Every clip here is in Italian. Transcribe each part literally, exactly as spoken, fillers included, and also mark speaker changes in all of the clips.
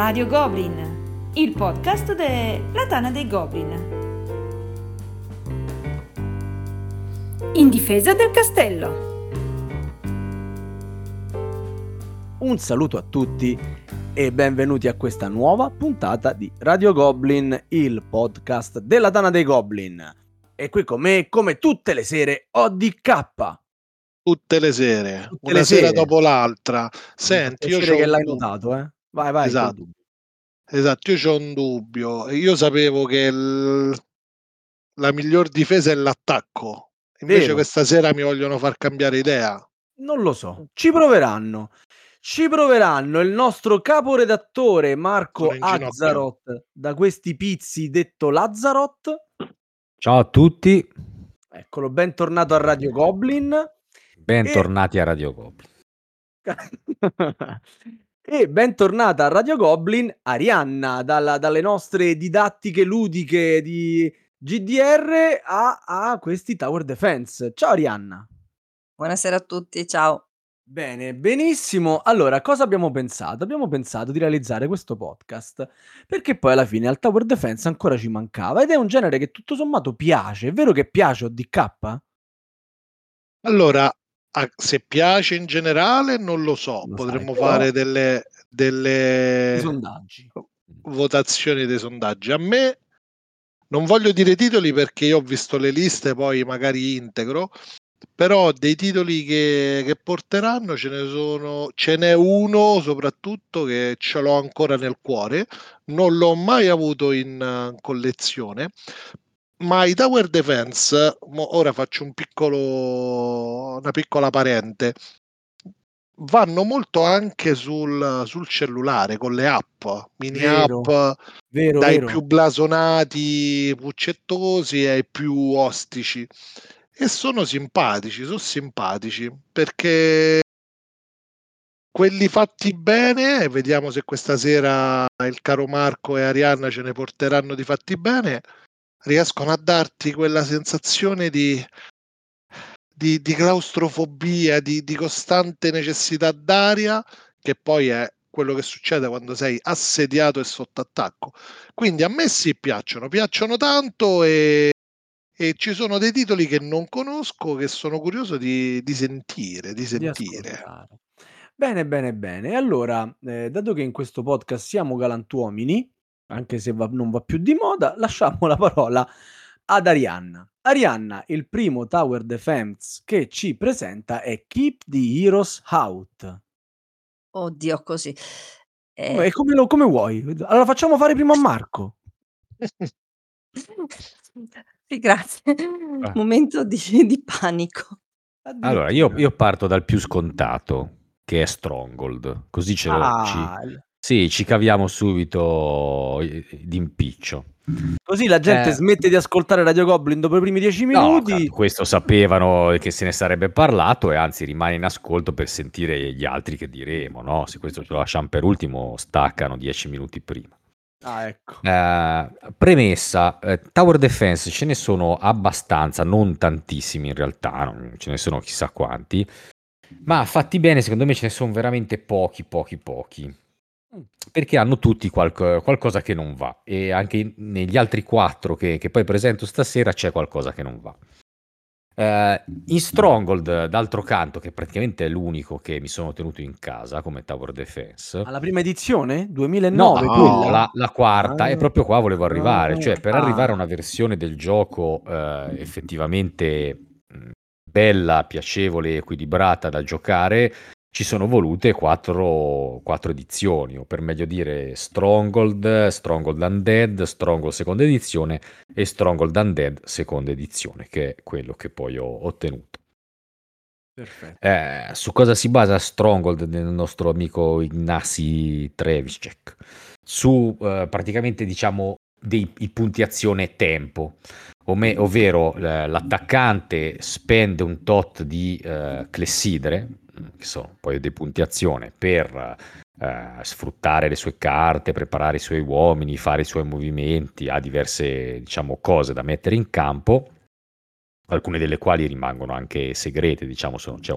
Speaker 1: Radio Goblin, il podcast della Tana dei Goblin. In difesa del castello.
Speaker 2: Un saluto a tutti e benvenuti a questa nuova puntata di Radio Goblin, il podcast della Tana dei Goblin. E qui con me, come tutte le sere, O D K.
Speaker 3: Tutte le sere,
Speaker 2: Tutte
Speaker 3: una
Speaker 2: le
Speaker 3: sera
Speaker 2: sere.
Speaker 3: dopo l'altra. Senti, io c'ho
Speaker 2: che
Speaker 3: un
Speaker 2: l'hai
Speaker 3: dubbio.
Speaker 2: notato, eh? Vai, vai.
Speaker 3: Esatto.
Speaker 2: col dubbio.
Speaker 3: Esatto, io c'ho un dubbio. Io sapevo che il- la miglior difesa è l'attacco. Invece
Speaker 2: Vero.
Speaker 3: questa sera mi vogliono far cambiare idea.
Speaker 2: Non lo so, ci proveranno. Ci proveranno il nostro caporedattore Marco
Speaker 3: Sono in ginocchio.
Speaker 2: Azzarot, da questi pizzi detto Lazzarot.
Speaker 4: Ciao a tutti,
Speaker 2: Eccolo, bentornato a Radio Goblin.
Speaker 4: bentornati a Radio Goblin.
Speaker 2: E bentornata a Radio Goblin Arianna, dalla- dalle nostre didattiche ludiche di G D R a, a questi Tower Defense. Ciao Arianna.
Speaker 5: Buonasera a tutti, ciao.
Speaker 2: Bene, benissimo. Allora, cosa abbiamo pensato? Abbiamo pensato di realizzare questo podcast perché poi alla fine al Tower Defense ancora ci mancava ed è un genere che tutto sommato piace. È vero che piace O D K?
Speaker 3: Allora, a- se piace in generale non lo so,
Speaker 2: Lo
Speaker 3: potremmo
Speaker 2: sai, però-
Speaker 3: fare delle,
Speaker 2: I
Speaker 3: delle
Speaker 2: sondaggi.
Speaker 3: votazioni dei sondaggi. A me non voglio dire titoli perché io ho visto le liste, poi magari integro, però dei titoli che, che porteranno ce ne sono, ce n'è uno soprattutto che ce l'ho ancora nel cuore, non l'ho mai avuto in eh, collezione, ma i Tower Defense, mo ora faccio un piccolo, una piccola parente, vanno molto anche sul, sul cellulare con le app, mini
Speaker 2: Vero,
Speaker 3: app,
Speaker 2: Vero,
Speaker 3: dai
Speaker 2: vero.
Speaker 3: più blasonati, puccettosi ai più ostici. E sono simpatici, sono simpatici perché quelli fatti bene, e vediamo se questa sera il caro Marco e Arianna ce ne porteranno di fatti bene, riescono a darti quella sensazione di, di, di claustrofobia, di, di costante necessità d'aria, che poi è quello che succede quando sei assediato e sotto attacco. Quindi a me sì piacciono, piacciono tanto e, e ci sono dei titoli che non conosco che sono curioso di, di sentire, di
Speaker 2: Di
Speaker 3: sentire.
Speaker 2: ascoltare. Bene, bene, bene. Allora, eh, dato che in questo podcast siamo galantuomini, anche se va- non va più di moda, lasciamo la parola ad Arianna. Arianna, il primo Tower Defense che ci presenta è Keep the Heroes Out.
Speaker 5: Oddio, così. Eh,
Speaker 2: Come, come lo- come vuoi? Allora facciamo fare prima a Marco.
Speaker 5: Sì, grazie.
Speaker 4: Ah.
Speaker 5: Momento di, di panico.
Speaker 4: Allora, io, io parto dal più scontato, che è Stronghold, così ce lo ci,
Speaker 2: Ah, il-
Speaker 4: sì, ci caviamo subito eh, d'impiccio.
Speaker 2: così la gente
Speaker 4: Eh,
Speaker 2: smette di ascoltare Radio Goblin dopo i primi dieci
Speaker 4: No,
Speaker 2: minuti.
Speaker 4: certo, questo sapevano che se ne sarebbe parlato e anzi rimane in ascolto per sentire gli altri che diremo, no? Se questo ce lo lasciamo per ultimo, staccano dieci minuti prima.
Speaker 2: Ah, ecco.
Speaker 4: Eh, premessa, eh, Tower Defense ce ne sono abbastanza, non tantissimi in realtà, non ce ne sono chissà quanti, ma fatti bene secondo me ce ne sono veramente pochi, pochi, pochi, perché hanno tutti qualco- qualcosa che non va e anche in- negli altri quattro che, che poi presento stasera c'è qualcosa che non va. Eh, in Stronghold, d'altro canto, che praticamente è l'unico che mi sono tenuto in casa come Tower Defense,
Speaker 2: Alla prima edizione?
Speaker 4: no,
Speaker 2: duemilanove,
Speaker 3: no,
Speaker 2: quella?
Speaker 4: la, la quarta,
Speaker 2: Ah,
Speaker 4: e proprio qua volevo arrivare, cioè per
Speaker 2: ah.
Speaker 4: arrivare a una versione del gioco eh, effettivamente mh, bella, piacevole, equilibrata da giocare, ci sono volute quattro, quattro edizioni, o per meglio dire Stronghold, Stronghold Undead, Stronghold seconda edizione e Stronghold Undead seconda edizione, che è quello che poi ho ottenuto.
Speaker 2: Perfetto.
Speaker 4: Eh, su cosa si basa Stronghold del nostro amico Ignasi Trevicek? Su eh, praticamente diciamo dei i punti azione tempo, ome- ovvero eh, l'attaccante spende un tot di eh, clessidre, che sono poi dei punti azione, per eh, sfruttare le sue carte, preparare i suoi uomini, fare i suoi movimenti, ha diverse diciamo cose da mettere in campo, alcune delle quali rimangono anche segrete, diciamo, sono, c'è un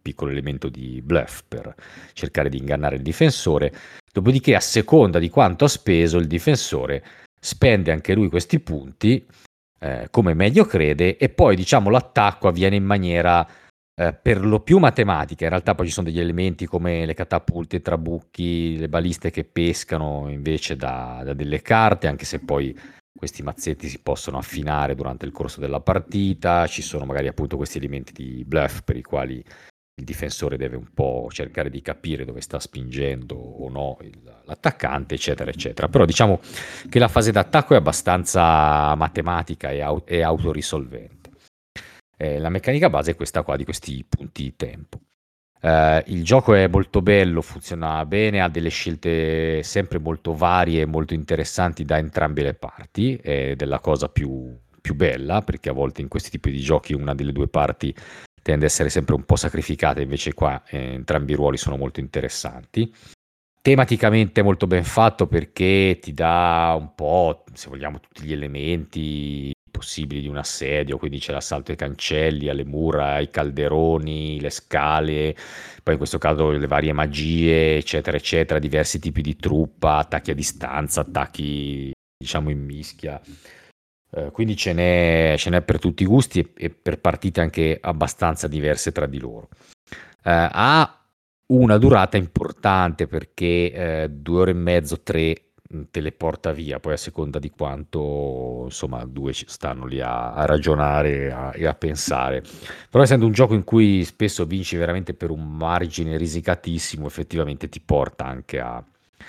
Speaker 4: piccolo elemento di bluff per cercare di ingannare il difensore. Dopodiché, a seconda di quanto ha speso, il difensore spende anche lui questi punti eh, come meglio crede, e poi diciamo l'attacco avviene in maniera eh, per lo più matematica. In realtà poi ci sono degli elementi come le catapulte, i trabucchi, le baliste che pescano invece da, da delle carte, anche se poi questi mazzetti si possono affinare durante il corso della partita. Ci sono magari appunto questi elementi di bluff per i quali il difensore deve un po' cercare di capire dove sta spingendo o no il- l'attaccante, eccetera, eccetera. Però diciamo che la fase d'attacco è abbastanza matematica e, au- e autorisolvente. Eh, la meccanica base è questa qua di questi punti di tempo. Eh, il gioco è molto bello, funziona bene, ha delle scelte sempre molto varie e molto interessanti da entrambe le parti, ed è la cosa più, più bella, perché a volte in questi tipi di giochi una delle due parti tende a essere sempre un po' sacrificata, invece qua eh, entrambi i ruoli sono molto interessanti. Tematicamente è molto ben fatto perché ti dà un po', se vogliamo, tutti gli elementi possibili di un assedio, quindi c'è l'assalto ai cancelli, alle mura, ai calderoni, le scale, poi in questo caso le varie magie, eccetera, eccetera, diversi tipi di truppa, attacchi a distanza, attacchi, diciamo, in mischia. Eh, quindi ce n'è, ce n'è per tutti i gusti e, e per partite anche abbastanza diverse tra di loro. Eh, ha una durata importante perché eh, due ore e mezzo, tre mh, te le porta via, poi a seconda di quanto insomma due ci stanno lì a, a ragionare a- e a pensare. Però essendo un gioco in cui spesso vinci veramente per un margine risicatissimo, effettivamente ti porta anche a,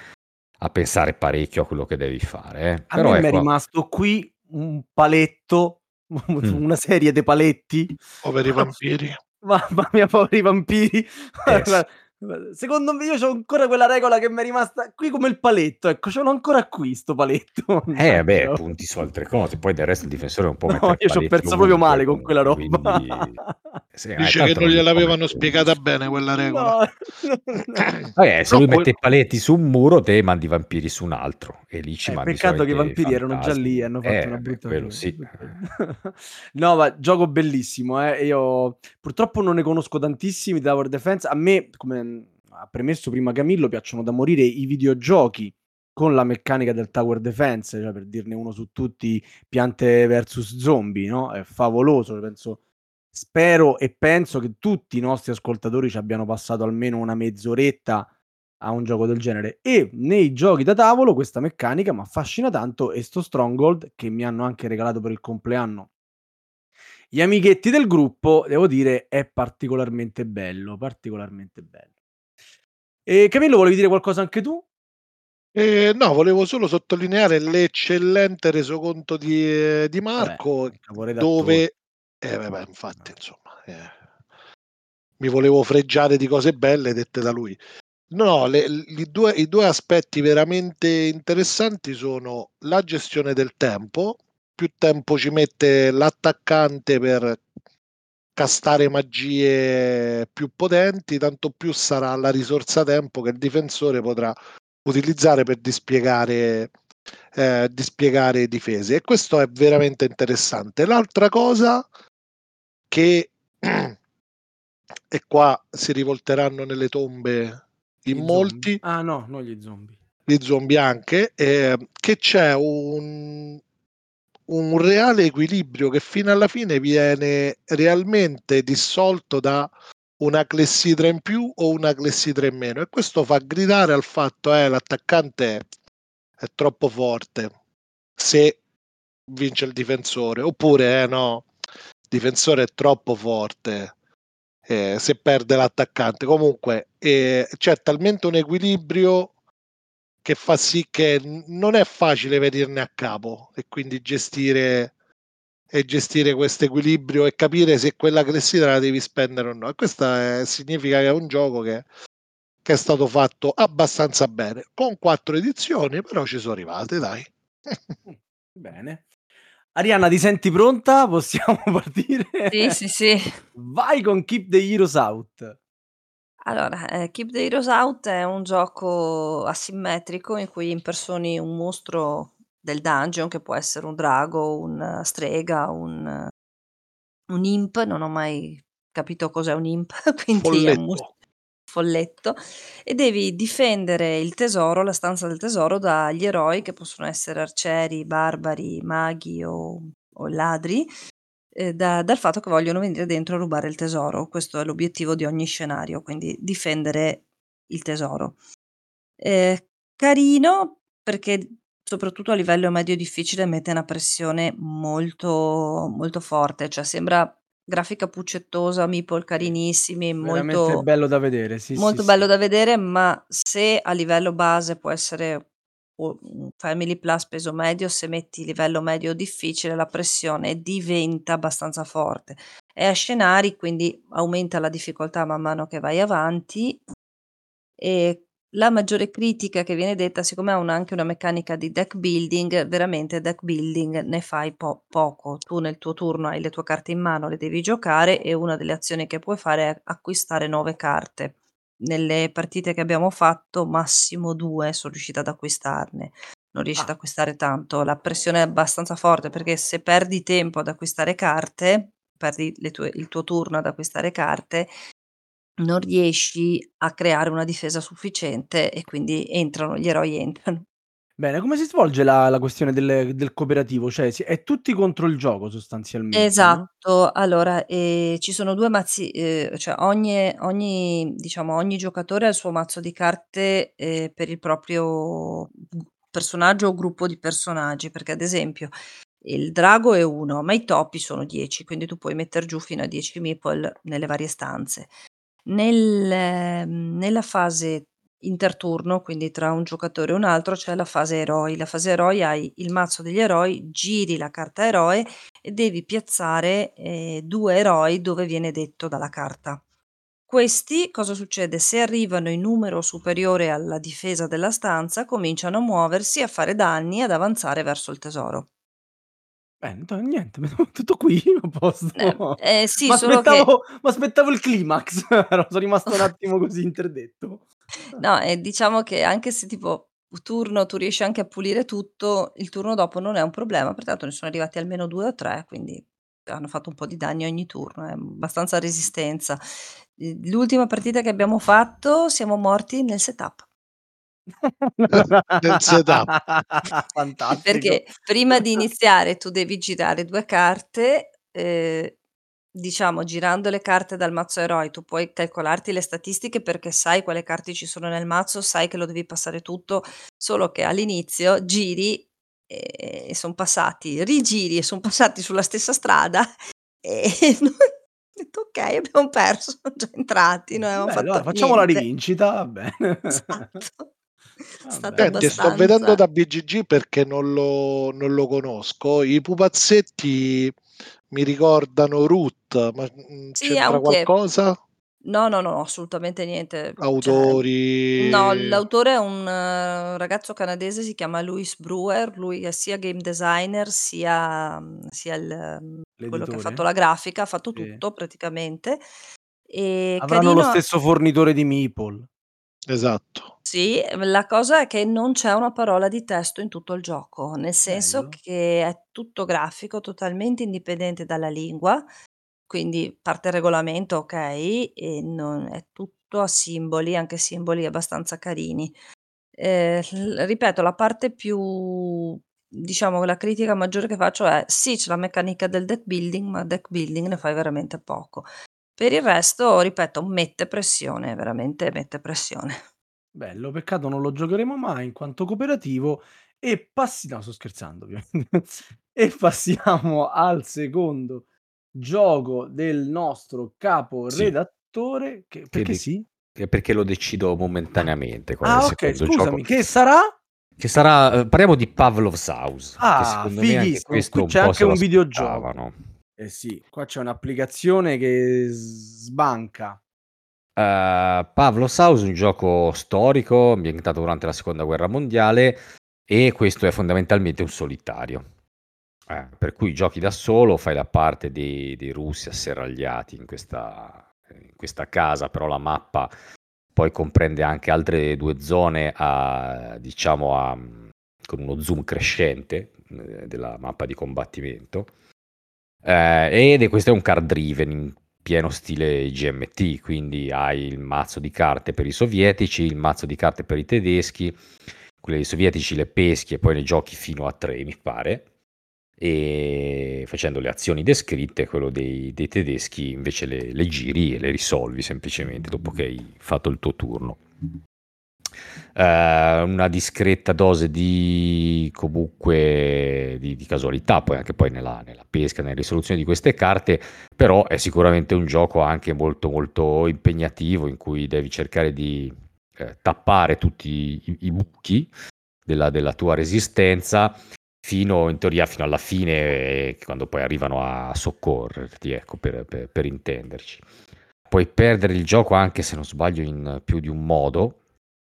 Speaker 4: a pensare parecchio a quello che devi fare. eh.
Speaker 2: A me
Speaker 4: Però
Speaker 2: m'è
Speaker 4: ecco,
Speaker 2: rimasto qui un paletto,
Speaker 4: mm,
Speaker 2: una serie de paletti.
Speaker 3: Poveri vampiri.
Speaker 2: Mamma mia, poveri vampiri.
Speaker 4: eh sì.
Speaker 2: Guarda, secondo me io c'ho ancora quella regola che m'è rimasta qui come il paletto, ecco, ce l'ho ancora qui 'sto paletto,
Speaker 4: Eh beh,
Speaker 2: mannaggia.
Speaker 4: punti su altre cose, poi del resto il difensore non può
Speaker 2: No,
Speaker 4: mettere
Speaker 2: io c'ho
Speaker 4: paletti
Speaker 2: perso proprio
Speaker 4: ovunque
Speaker 2: male con quella
Speaker 4: comunque,
Speaker 2: roba.
Speaker 4: quindi sì, eh,
Speaker 3: Dice che
Speaker 4: tanto
Speaker 3: non
Speaker 4: non li può
Speaker 3: gliel'avevano
Speaker 4: mettere ovunque.
Speaker 3: spiegata bene quella regola.
Speaker 2: No, no.
Speaker 4: Vabbè, se
Speaker 3: Però
Speaker 4: lui
Speaker 3: que-
Speaker 4: mette i paletti su un muro, te mandi i vampiri su un altro e lì ci
Speaker 2: Eh,
Speaker 4: mandi
Speaker 2: peccato che i
Speaker 4: solamente
Speaker 2: vampiri erano già lì e
Speaker 4: fantasmi.
Speaker 2: hanno fatto
Speaker 4: Eh,
Speaker 2: una
Speaker 4: vabbè,
Speaker 2: brutta
Speaker 4: quello
Speaker 2: fine.
Speaker 4: sì.
Speaker 2: No, ma gioco bellissimo, eh. Io purtroppo non ne conosco tantissimi di Tower Defense. A me, come mh, ha premesso prima Camillo, piacciono da morire i videogiochi con la meccanica del Tower Defense, cioè per dirne uno su tutti, Piante versus Zombie, no? È favoloso, penso. Spero e penso che tutti i nostri ascoltatori ci abbiano passato almeno una mezz'oretta a un gioco del genere. E nei giochi da tavolo questa meccanica mi affascina tanto, e sto Stronghold, che mi hanno anche regalato per il compleanno gli amichetti del gruppo, devo dire, è particolarmente bello, particolarmente bello. E Camillo, volevi dire qualcosa anche tu?
Speaker 3: Eh, no, volevo solo sottolineare l'eccellente resoconto di, eh, di
Speaker 2: Vabbè,
Speaker 3: Marco,
Speaker 2: il caporedattore.
Speaker 3: dove, eh, vabbè, infatti, insomma, eh, mi volevo fregiare di cose belle dette da lui. No, le- li due- i due aspetti veramente interessanti sono la gestione del tempo. Più tempo ci mette l'attaccante per castare magie più potenti, tanto più sarà la risorsa tempo che il difensore potrà utilizzare per dispiegare, eh, dispiegare difese. E questo è veramente interessante. L'altra cosa che, e qua si rivolteranno nelle tombe in
Speaker 2: Gli zombie?
Speaker 3: molti,
Speaker 2: Ah no, non gli zombie.
Speaker 3: di zombie anche, eh, che c'è un, un reale equilibrio che fino alla fine viene realmente dissolto da una clessidra in più o una clessidra in meno, e questo fa gridare al fatto eh l'attaccante è troppo forte se vince il difensore, oppure eh no, il difensore è troppo forte eh, se perde l'attaccante. Comunque eh, c'è talmente un equilibrio che fa sì che n- non è facile venirne a capo, e quindi gestire e gestire questo equilibrio e capire se quella clessidra la devi spendere o no. E questo è- significa che è un gioco che, che è stato fatto abbastanza bene, con quattro edizioni, però ci sono arrivate, dai.
Speaker 2: Mh, bene. Arianna, ti senti pronta? Possiamo partire?
Speaker 5: Sì, sì, sì.
Speaker 2: Vai con Keep the Heroes Out.
Speaker 5: Allora, ehm, Keep the Heroes Out è un gioco asimmetrico in cui impersoni un mostro del dungeon, che può essere un drago, una strega, un un imp, non ho mai capito cos'è un imp, quindi è un mus-
Speaker 3: Folletto.
Speaker 5: folletto, e devi difendere il tesoro, la stanza del tesoro, dagli eroi che possono essere arcieri, barbari, maghi o, o ladri, eh, da- dal fatto che vogliono venire dentro a rubare il tesoro. Questo è l'obiettivo di ogni scenario, quindi difendere il tesoro. Eh, carino perché soprattutto a livello medio difficile mette una pressione molto, molto forte, cioè sembra grafica puccettosa, meeple
Speaker 2: Sì.
Speaker 5: carinissimi,
Speaker 2: Veramente
Speaker 5: molto,
Speaker 2: bello da vedere, sì, sì,
Speaker 5: molto bello
Speaker 2: sì.
Speaker 5: da vedere, ma se a livello base può essere o- un Family Plus peso medio, se metti livello medio difficile la pressione diventa abbastanza forte. È a scenari, quindi aumenta la difficoltà man mano che vai avanti. E la maggiore critica che viene detta, siccome ha un anche una meccanica di deck building, veramente deck building ne fai po poco. Tu nel tuo turno hai le tue carte in mano, le devi giocare e una delle azioni che puoi fare è acquistare nuove carte. Nelle partite che abbiamo fatto massimo due son riuscita ad acquistarne. Non riesci ad
Speaker 2: Ah,
Speaker 5: acquistare tanto. La pressione è abbastanza forte perché se perdi tempo ad acquistare carte, perdi le tue il tuo turno ad acquistare carte, non riesci a creare una difesa sufficiente e quindi entrano gli eroi entrano.
Speaker 2: bene, come si svolge la la questione del del cooperativo? Cioè si è tutti contro il gioco sostanzialmente, no?
Speaker 5: Esatto. Allora, ehm, ci sono due mazzi, ehm, cioè ogni ogni diciamo, ogni giocatore ha il suo mazzo di carte, ehm, per il proprio g personaggio o gruppo di personaggi, perché ad esempio il drago è uno, ma i topi sono dieci, quindi tu puoi metter giù fino a dieci meeple nelle varie stanze. Nel mhmm, nella fase interturno, quindi tra un giocatore e un altro, c'è la fase eroi. La fase eroi hai il mazzo degli eroi, giri la carta eroe e devi piazzare, ehm, due eroi dove viene detto dalla carta. Questi cosa succede? Se arrivano in numero superiore alla difesa della stanza, cominciano a muoversi, a fare danni, ad avanzare verso il tesoro.
Speaker 2: Bene, to niente, tutto qui, a
Speaker 5: Eh,
Speaker 2: posto.
Speaker 5: ehm, sì, solo che
Speaker 2: M'aspettavo m'aspettavo il climax, ero so rimasto un attimo così interdetto. Ah.
Speaker 5: no, e diciamo che anche se tipo turno tu riesci anche a pulire tutto, il turno dopo non è un problema, pertanto ne sono arrivati almeno due o tre, quindi hanno fatto un po' di danni ogni turno, è abbastanza resistenza. Ehm, l'ultima partita che abbiamo fatto siamo morti nel setup.
Speaker 3: Nel setup.
Speaker 2: Fantastico.
Speaker 5: Perché prima di iniziare tu devi girare due carte, ehm, diciamo girando le carte dal mazzo eroi tu puoi calcolarti le statistiche perché sai quale carte ci sono nel mazzo, sai che lo devi passare tutto, solo che all'inizio giri e e son passati, rigiri e son passati sulla stessa strada e noi ho detto: "Okay, abbiamo perso, son già entrati, non avevamo
Speaker 2: Beh, allora
Speaker 5: fatto
Speaker 2: facciamo la
Speaker 5: niente."
Speaker 2: rivincita, va bene.
Speaker 5: Esatto. È
Speaker 2: Va
Speaker 5: stato
Speaker 2: bene.
Speaker 3: Senti, sto vedendo
Speaker 5: abbastanza.
Speaker 3: da B G G perché non lo non lo conosco. I pupazzetti mi ricordano Root, ma, mhmm,
Speaker 5: Sì,
Speaker 3: c'entra
Speaker 5: anche.
Speaker 3: qualcosa?
Speaker 5: No, no, no, assolutamente niente. Cioè, no,
Speaker 3: Autori
Speaker 5: l'autore è un eh, ragazzo canadese, si chiama Louis Brewer, lui è sia game designer sia mhmm, sia il mhmm, quello che ha fatto
Speaker 2: L'editore?
Speaker 5: la grafica, ha fatto
Speaker 2: Sì.
Speaker 5: tutto praticamente. E
Speaker 2: Avranno lo
Speaker 5: carino.
Speaker 2: stesso fornitore di meeple.
Speaker 3: esatto.
Speaker 5: Sì, ehm, la cosa è che non c'è una parola di testo in tutto il gioco, nel senso
Speaker 2: Bello.
Speaker 5: che è tutto grafico, totalmente indipendente dalla lingua. Quindi parte il regolamento, okay, e non è tutto a simboli, anche simboli abbastanza carini. Ehm, l ripeto, la parte più diciamo la critica maggiore che faccio è: sì, c'è la meccanica del deck building, ma deck building ne fai veramente poco. Per il resto, ripeto, mette pressione, veramente mette pressione.
Speaker 2: Bello, peccato non lo giocheremo mai in quanto cooperativo e passi no, sto scherzando ovviamente. E passiamo al secondo gioco del nostro
Speaker 4: Sì,
Speaker 2: caporedattore che
Speaker 4: che
Speaker 2: perché
Speaker 4: de
Speaker 2: sì?
Speaker 4: che perché lo decido momentaneamente qual è il
Speaker 2: Ah okay,
Speaker 4: secondo gioco.
Speaker 2: scusami, che sarà?
Speaker 4: Che sarà ehm, parliamo di Pavlov's House, che
Speaker 2: Ah,
Speaker 4: secondo me anche
Speaker 2: fighissimo.
Speaker 4: questo
Speaker 2: Qui
Speaker 4: un
Speaker 2: c'è
Speaker 4: po'
Speaker 2: anche
Speaker 4: se
Speaker 2: un videogioco.
Speaker 4: l'aspettavano.
Speaker 2: Eh sì, qua c'è un'applicazione che s sbanca.
Speaker 4: Ehm, Pavlov's House è un gioco storico ambientato durante la seconda guerra mondiale e questo è fondamentalmente un solitario. Eh, per cui giochi da solo, fai la parte dei dei russi asserragliati in questa in questa casa, però la mappa poi comprende anche altre due zone a diciamo a mhmm, con uno zoom crescente, ehm, della mappa di combattimento. Ehm, ed è questo è un card driven in pieno stile G M T, quindi hai il mazzo di carte per i sovietici, il mazzo di carte per i tedeschi, quelle dei sovietici le peschi e poi ne giochi fino a tre, mi pare, e facendo le azioni descritte, quello dei, dei tedeschi invece le, le giri e le risolvi semplicemente dopo che hai fatto il tuo turno. Eh, una discreta dose di comunque di, di casualità poi anche poi nella, nella pesca, nella risoluzione di queste carte, però è sicuramente un gioco anche molto molto impegnativo in cui devi cercare di eh, tappare tutti i, i buchi della, della tua resistenza fino in teoria fino alla fine, eh, quando poi arrivano a soccorrerti, ecco, per, per, per intenderci. Puoi perdere il gioco anche se non sbaglio in più di un modo.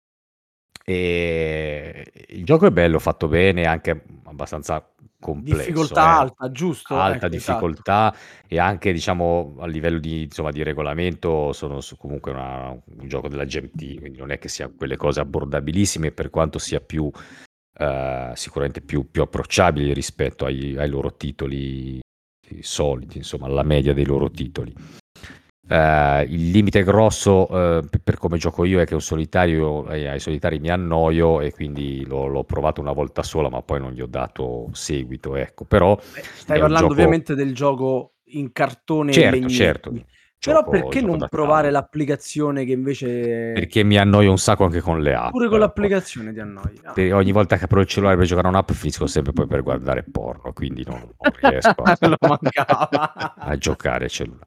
Speaker 4: E il gioco è bello, fatto bene, anche abbastanza complesso,
Speaker 2: Difficoltà
Speaker 4: eh.
Speaker 2: alta, giusto?
Speaker 4: Alta
Speaker 2: Ecco, esatto.
Speaker 4: difficoltà e anche diciamo a livello di, insomma, di regolamento sono su- comunque una- un gioco della G M T, quindi non è che sia quelle cose abbordabilissime per quanto sia più eh, sicuramente più, più approcciabili rispetto ai, ai loro titoli soliti, insomma, alla media dei loro titoli. Eh, il limite grosso eh, per, per come gioco io è che un solitario, eh, ai solitari mi annoio e quindi l'ho, l'ho provato una volta sola, ma poi non gli ho dato seguito, ecco. Però
Speaker 2: Eh, stai
Speaker 4: è un
Speaker 2: parlando
Speaker 4: gioco,
Speaker 2: ovviamente del gioco in cartone e
Speaker 4: certo, certo,
Speaker 2: legnetti. Però
Speaker 4: gioco,
Speaker 2: perché
Speaker 4: gioco
Speaker 2: non
Speaker 4: da
Speaker 2: provare
Speaker 4: tavolo,
Speaker 2: l'applicazione che invece
Speaker 4: perché mi annoio un sacco anche con le
Speaker 2: pure
Speaker 4: app.
Speaker 2: con l'applicazione ti annoi? Ah,
Speaker 4: Per- ogni volta che apro il cellulare per giocare a un'app finisco sempre poi per guardare porno, quindi non, non riesco a,
Speaker 2: lo mancava.
Speaker 4: a giocare al cellulare.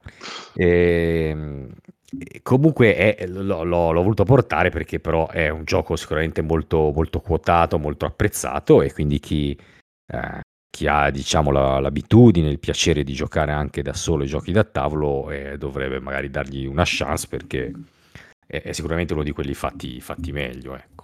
Speaker 4: Ehm, e comunque è- l'ho, l'ho- l'ho voluto portare perché però è un gioco sicuramente molto, molto quotato, molto apprezzato e quindi chi, eh, chi ha diciamo la- l'abitudine, il piacere di giocare anche da solo ai giochi da tavolo eh, dovrebbe magari dargli una chance perché è, è sicuramente uno di quelli fatti, fatti meglio, ecco.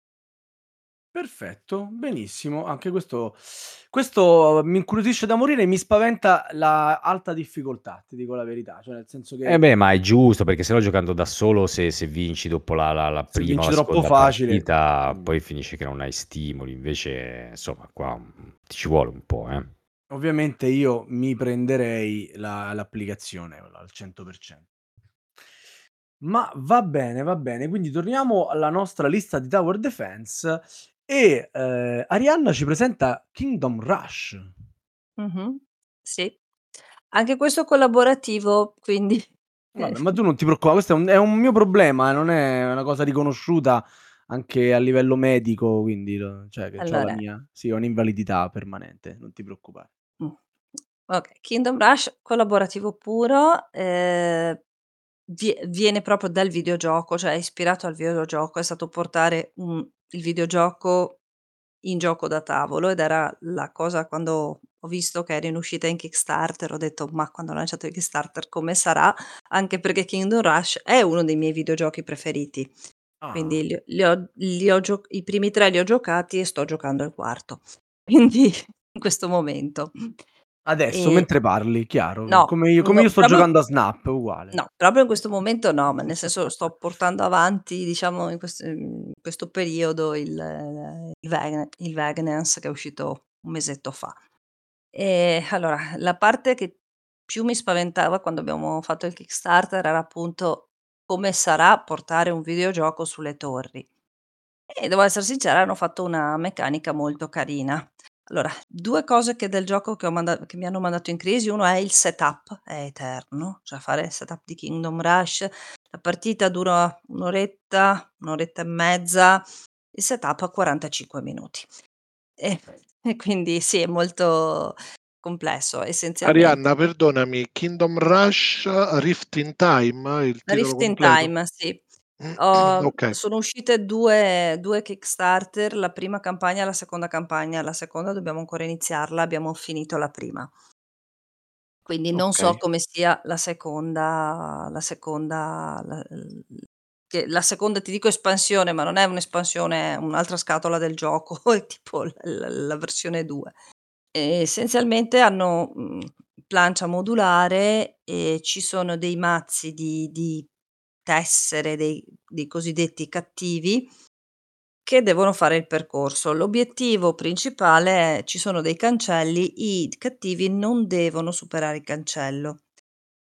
Speaker 2: Perfetto, benissimo. Anche questo questo mi incuriosisce da morire e mi spaventa la alta difficoltà, ti dico la verità. Cioè nel senso
Speaker 4: Eh
Speaker 2: che
Speaker 4: beh, ma è giusto perché se no giocando da solo se, se vinci dopo la, la- la
Speaker 2: se
Speaker 4: prima o
Speaker 2: vinci
Speaker 4: la
Speaker 2: troppo
Speaker 4: seconda
Speaker 2: facile
Speaker 4: partita,
Speaker 2: mh.
Speaker 4: poi finisce che non hai stimoli. Invece, insomma, qua mm, ti ci vuole un po', eh.
Speaker 2: Ovviamente io mi prenderei la l'applicazione al cento per cento. Ma va bene, va bene. Quindi torniamo alla nostra lista di tower defense e, ehm, Arianna ci presenta Kingdom Rush.
Speaker 5: Mh-mh. Sì. Anche questo collaborativo, quindi
Speaker 2: Vabbè, ma tu non ti preoccupa, questo è un è un mio problema, eh, non è una cosa riconosciuta anche a livello medico, quindi lo cioè che c'ho la
Speaker 5: allora,
Speaker 2: mia sì, ho un'invalidità permanente, non ti preoccupare.
Speaker 5: mh, okay, Kingdom Rush collaborativo puro, ehm, vie viene proprio dal videogioco, cioè è ispirato al videogioco, è stato portare un il videogioco in gioco da tavolo ed era la cosa quando ho visto che era in uscita in Kickstarter, ho detto: "Ma quando ho lanciato il Kickstarter come sarà?" Anche perché Kingdom Rush è uno dei miei videogiochi preferiti.
Speaker 2: Ah.
Speaker 5: Quindi li ho li ho li ho gio i primi tre li ho giocati e sto giocando il quarto. Quindi in questo momento.
Speaker 2: Adesso
Speaker 5: Ehm,
Speaker 2: mentre parli, chiaro,
Speaker 5: no,
Speaker 2: come io come io
Speaker 5: no,
Speaker 2: sto
Speaker 5: proprio
Speaker 2: giocando a Snap, uguale.
Speaker 5: no, proprio in questo momento no, ma nel senso sto portando avanti, diciamo, in quest in questo periodo il eh, il Vagne il Vagrance che è uscito un mesetto fa. Ehm, allora, la parte che più mi spaventava quando abbiamo fatto il Kickstarter era appunto come sarà portare un videogioco sulle torri. E devo esser sincera, hanno fatto una meccanica molto carina. Allora, due cose che del gioco che ho manda che mi hanno mandato in crisi, uno è il setup, è eterno, cioè fare il setup di Kingdom Rush, la partita dura un' oretta, un' oretta e mezza, il setup a quarantacinque minuti. E e quindi sì, è molto complesso.
Speaker 3: Arianna,
Speaker 5: Essenzialmente
Speaker 3: perdonami, Kingdom Rush Rift in Time, il titolo
Speaker 5: Rift in
Speaker 3: completo?
Speaker 5: Time, sì. Ho
Speaker 3: Ok,
Speaker 5: sono uscite due due Kickstarter, la prima campagna e la seconda campagna. La seconda dobbiamo ancora iniziarla, abbiamo finito la prima. Quindi non
Speaker 3: ok.
Speaker 5: so come sia la seconda la seconda la l che la seconda ti dico espansione, ma non è un'espansione, è un'altra scatola del gioco, è tipo l l la versione due. Ehm, essenzialmente hanno, mhmm, plancia modulare e ci sono dei mazzi di di tessere, dei dei cosiddetti cattivi, che devono fare il percorso. L'obiettivo principale è: ci sono dei cancelli, i cattivi non devono superare il cancello.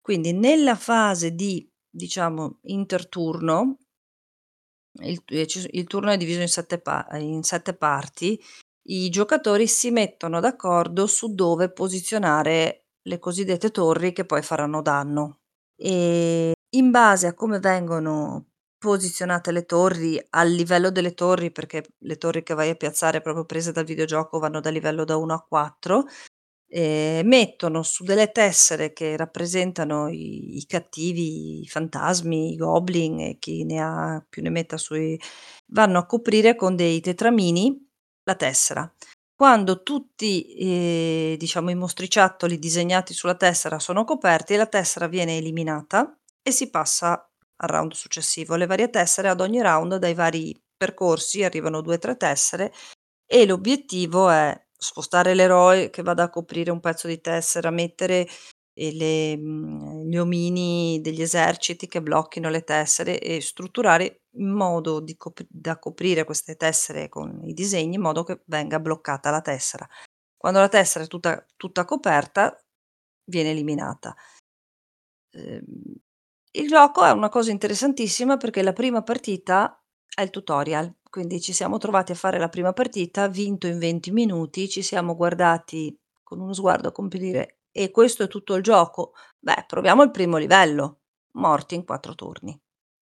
Speaker 5: Quindi nella fase di, diciamo, interturno, il t ehm, ci s il turno è diviso in sette pa in sette parti, i giocatori si mettono d'accordo su dove posizionare le cosiddette torri che poi faranno danno. Ehm, in base a come vengono posizionate le torri, al livello delle torri, perché le torri che vai a piazzare proprio prese dal videogioco vanno da livello da uno a quattro, ehm, mettono su delle tessere che rappresentano i i cattivi, i fantasmi, i goblin e chi ne ha più ne metta sui vanno a coprire con dei tetramini la tessera. Quando tutti, ehm, diciamo i mostriciattoli disegnati sulla tessera sono coperti, la tessera viene eliminata e si passa al round successivo. Le varie tessere ad ogni round dai vari percorsi arrivano due, tre tessere e l'obiettivo è spostare l'eroe che vada a coprire un pezzo di tessera, mettere, ehm, le mhmm, gli omini degli eserciti che blocchino le tessere e strutturare in modo di cop da coprire queste tessere con i disegni, in modo che venga bloccata la tessera. Quando la tessera è tutta tutta coperta, viene eliminata. Ehm, il gioco è una cosa interessantissima perché la prima partita è il tutorial, quindi ci siamo trovati a fare la prima partita, vinto in venti minuti, ci siamo guardati con uno sguardo come per dire: "E questo è tutto il gioco? Beh, proviamo il primo livello." Morti in quattro turni.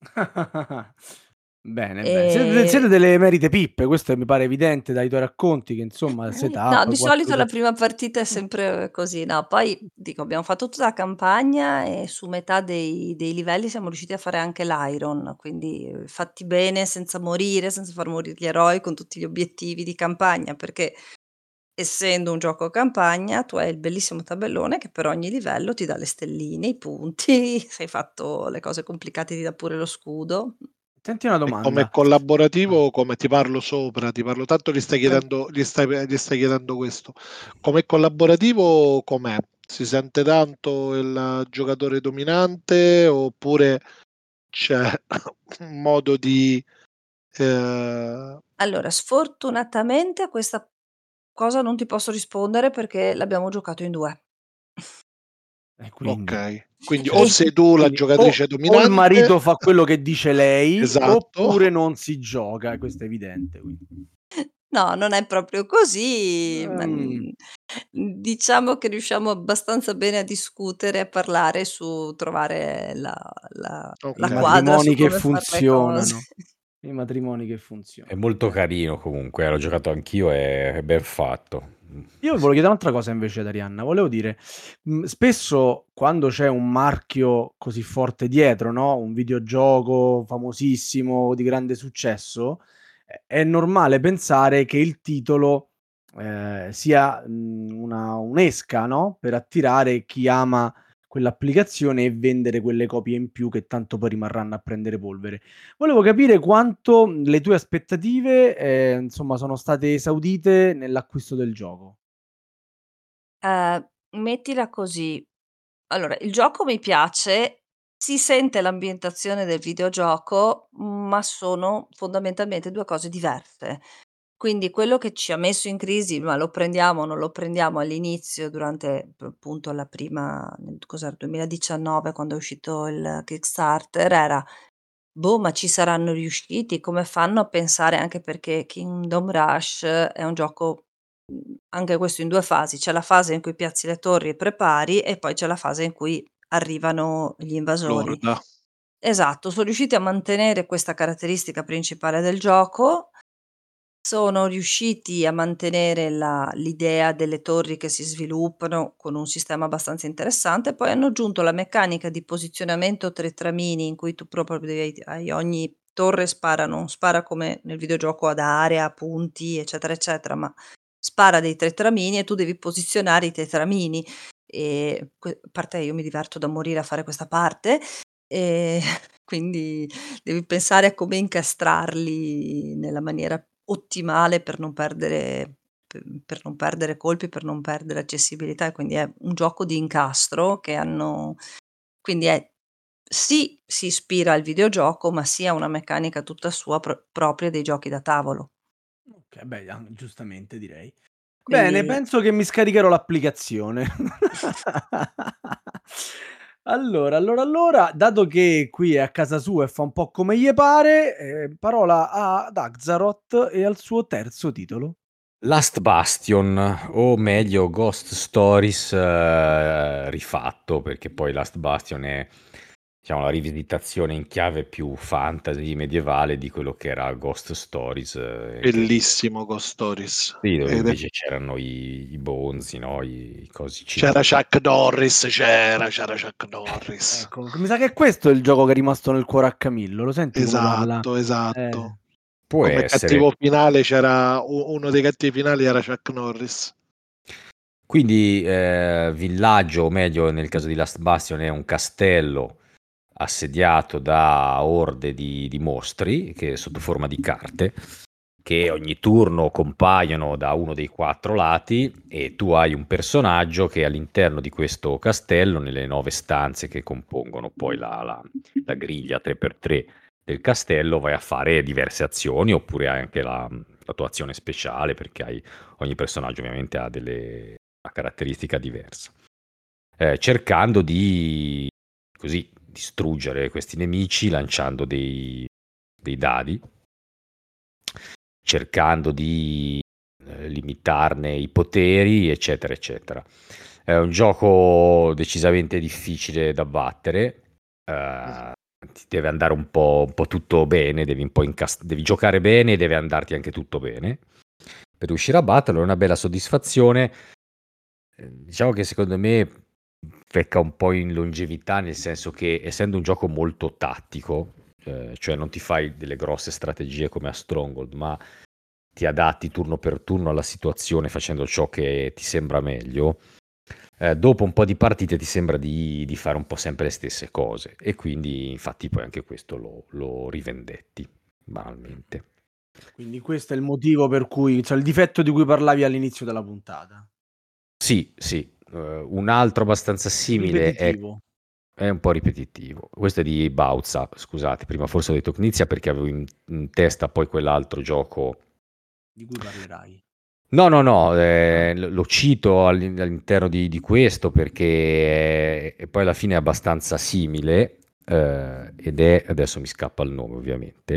Speaker 2: Bene, bene. Siete de
Speaker 5: Ehm
Speaker 2: siete delle emerite pippe, questo mi pare evidente dai tuoi racconti che insomma
Speaker 5: No,
Speaker 2: setup,
Speaker 5: di
Speaker 2: quattro
Speaker 5: solito la
Speaker 2: te
Speaker 5: prima partita è
Speaker 2: mh.
Speaker 5: sempre così. No, poi dico abbiamo fatto tutta la campagna e su metà dei dei livelli siamo riusciti a fare anche l'iron, quindi eh, fatti bene, senza morire, senza far morir gli eroi, con tutti gli obiettivi di campagna, perché essendo un gioco a campagna tu hai il bellissimo tabellone che per ogni livello ti dà le stelline, i punti, se hai fatto le cose complicate ti dà pure lo scudo.
Speaker 2: Senti una
Speaker 3: E come
Speaker 2: domanda.
Speaker 3: collaborativo, come ti parlo sopra, ti parlo tanto gli stai
Speaker 2: Vai.
Speaker 3: chiedendo gli stai gli stai chiedendo questo. Come collaborativo com'è? Si sente tanto il giocatore dominante oppure c'è un modo di ehm
Speaker 5: Allora, sfortunatamente a questa cosa non ti posso rispondere perché l'abbiamo giocato in due.
Speaker 2: E quindi?
Speaker 3: okay, quindi o
Speaker 5: E
Speaker 3: sei tu la
Speaker 2: Quindi o
Speaker 3: giocatrice
Speaker 2: o il
Speaker 3: dominante
Speaker 2: marito fa quello che dice lei,
Speaker 3: esatto,
Speaker 2: oppure non si gioca, questo è evidente quindi.
Speaker 5: no, non è proprio così, ma,
Speaker 2: Mh,
Speaker 5: mhmm, diciamo che riusciamo abbastanza bene a discutere, a parlare su trovare la la
Speaker 2: i
Speaker 5: la
Speaker 3: okay.
Speaker 5: quadra su
Speaker 2: matrimoni che
Speaker 5: come far le cose.
Speaker 2: funzionano, i matrimoni che
Speaker 4: È
Speaker 2: funzionano.
Speaker 4: molto
Speaker 2: Bene.
Speaker 4: carino comunque, eh, l'ho giocato anch'io, è è ben fatto. Mh.
Speaker 2: Io volevo chiedere un'altra cosa invece ad Arianna, volevo dire, mhmm, spesso quando c'è un marchio così forte dietro, no, un videogioco famosissimo, di grande successo, è è normale pensare che il titolo, ehm, sia, mhmm, una un'esca, no, per attirare chi ama quell'applicazione e vendere quelle copie in più che tanto poi rimarranno a prendere polvere. Volevo capire quanto le tue aspettative, ehm, insomma, sono state esaudite nell'acquisto del gioco.
Speaker 5: Ehm, mettila così, allora il gioco mi piace, si sente l'ambientazione del videogioco, ma sono fondamentalmente due cose diverse. Quindi quello che ci ha messo in crisi, ma lo prendiamo o non lo prendiamo all'inizio durante p appunto la prima nel cos'era, duemiladiciannove quando è uscito il Kickstarter era: "Boh, ma ci saranno riusciti? Come fanno a pensare" anche perché Kingdom Rush è un gioco, mhmm, anche questo in due fasi, c'è la fase in cui piazzi le torri e prepari e poi c'è la fase in cui arrivano gli invasori.
Speaker 3: Lorda.
Speaker 5: Esatto, son riusciti a mantenere questa caratteristica principale del gioco, sono riusciti a mantenere la l'idea delle torri che si sviluppano con un sistema abbastanza interessante, poi hanno aggiunto la meccanica di posizionamento tetramini in cui tu proprio devi hai ogni torre spara non spara come nel videogioco ad area, punti, eccetera, eccetera, ma spara dei tetramini e tu devi posizionare i tetramini. Ehm, que a parte io mi diverto da morire a fare questa parte, ehm, quindi devi pensare a come incastrarli nella maniera ottimale per non perdere pe per non perdere colpi, per non perdere accessibilità e quindi è un gioco di incastro che hanno quindi è sì, si ispira al videogioco, ma sì ha una meccanica tutta sua pro propria dei giochi da tavolo.
Speaker 2: Okay, beh, an giustamente direi. Bene,
Speaker 5: Quindi
Speaker 2: penso che mi scaricherò l'applicazione. Allora, allora, allora, dato che qui è a casa sua e fa un po' come gli pare, eh, parola ad Axaroth e al suo terzo titolo.
Speaker 4: Last Bastion, o meglio Ghost Stories eh, rifatto, perché poi Last Bastion è, diciamo, la rivisitazione in chiave più fantasy medievale di quello che era Ghost Stories, eh, che,
Speaker 3: Bellissimo Ghost Stories.
Speaker 4: sì, dove
Speaker 3: Ed è-
Speaker 4: invece c'erano i, i bonzi, no? I, i cosi
Speaker 3: C'era
Speaker 4: cinesi.
Speaker 3: Chuck Norris, c'era, c'era Chuck Norris.
Speaker 2: Ecco, mi sa che questo è il gioco che è rimasto nel cuore a Camillo. Lo senti come parla?
Speaker 3: Esatto, esatto.
Speaker 2: Eh,
Speaker 4: Può
Speaker 3: Come
Speaker 4: essere.
Speaker 3: cattivo finale c'era u- uno dei cattivi finali era Chuck Norris.
Speaker 4: Quindi eh, villaggio, o meglio nel caso di Last Bastion è un castello assediato da orde di, di mostri che sotto forma di carte che ogni turno compaiono da uno dei quattro lati e tu hai un personaggio che all'interno di questo castello, nelle nove stanze che compongono poi la, la, la griglia tre per tre del castello, vai a fare diverse azioni oppure hai anche la, la tua azione speciale perché hai, ogni personaggio ovviamente ha delle, una caratteristica diversa. Eh, cercando di così distruggere questi nemici lanciando dei, dei dadi, cercando di eh, limitarne i poteri, eccetera, eccetera. È un gioco decisamente difficile da battere. eh, ti deve andare un po', un po' tutto bene, devi, un po' incast- devi giocare bene e deve andarti anche tutto bene per riuscire a batterlo. È una bella soddisfazione. Eh, Diciamo che secondo me pecca un po' in longevità, nel senso che essendo un gioco molto tattico, eh, cioè non ti fai delle grosse strategie come a Stronghold, ma ti adatti turno per turno alla situazione facendo ciò che ti sembra meglio, eh, dopo un po' di partite ti sembra di, di fare un po' sempre le stesse cose e quindi infatti poi anche questo lo, lo rivendetti, banalmente.
Speaker 2: quindi questo è il motivo per cui, cioè il difetto di cui parlavi all'inizio della puntata.
Speaker 4: Sì, sì, eh, un altro abbastanza simile è
Speaker 2: Ripetitivo,
Speaker 4: È un po' ripetitivo. Questo è di Bauza, scusate, prima forse ho detto Knizia perché avevo in, in testa poi quell'altro gioco.
Speaker 2: di cui parlerai.
Speaker 4: No, no, no,
Speaker 2: Ah,
Speaker 4: eh, lo lo cito all'in- all'interno di, di questo perché è, è poi alla fine è abbastanza simile eh, ed è, adesso mi scappa il nome ovviamente,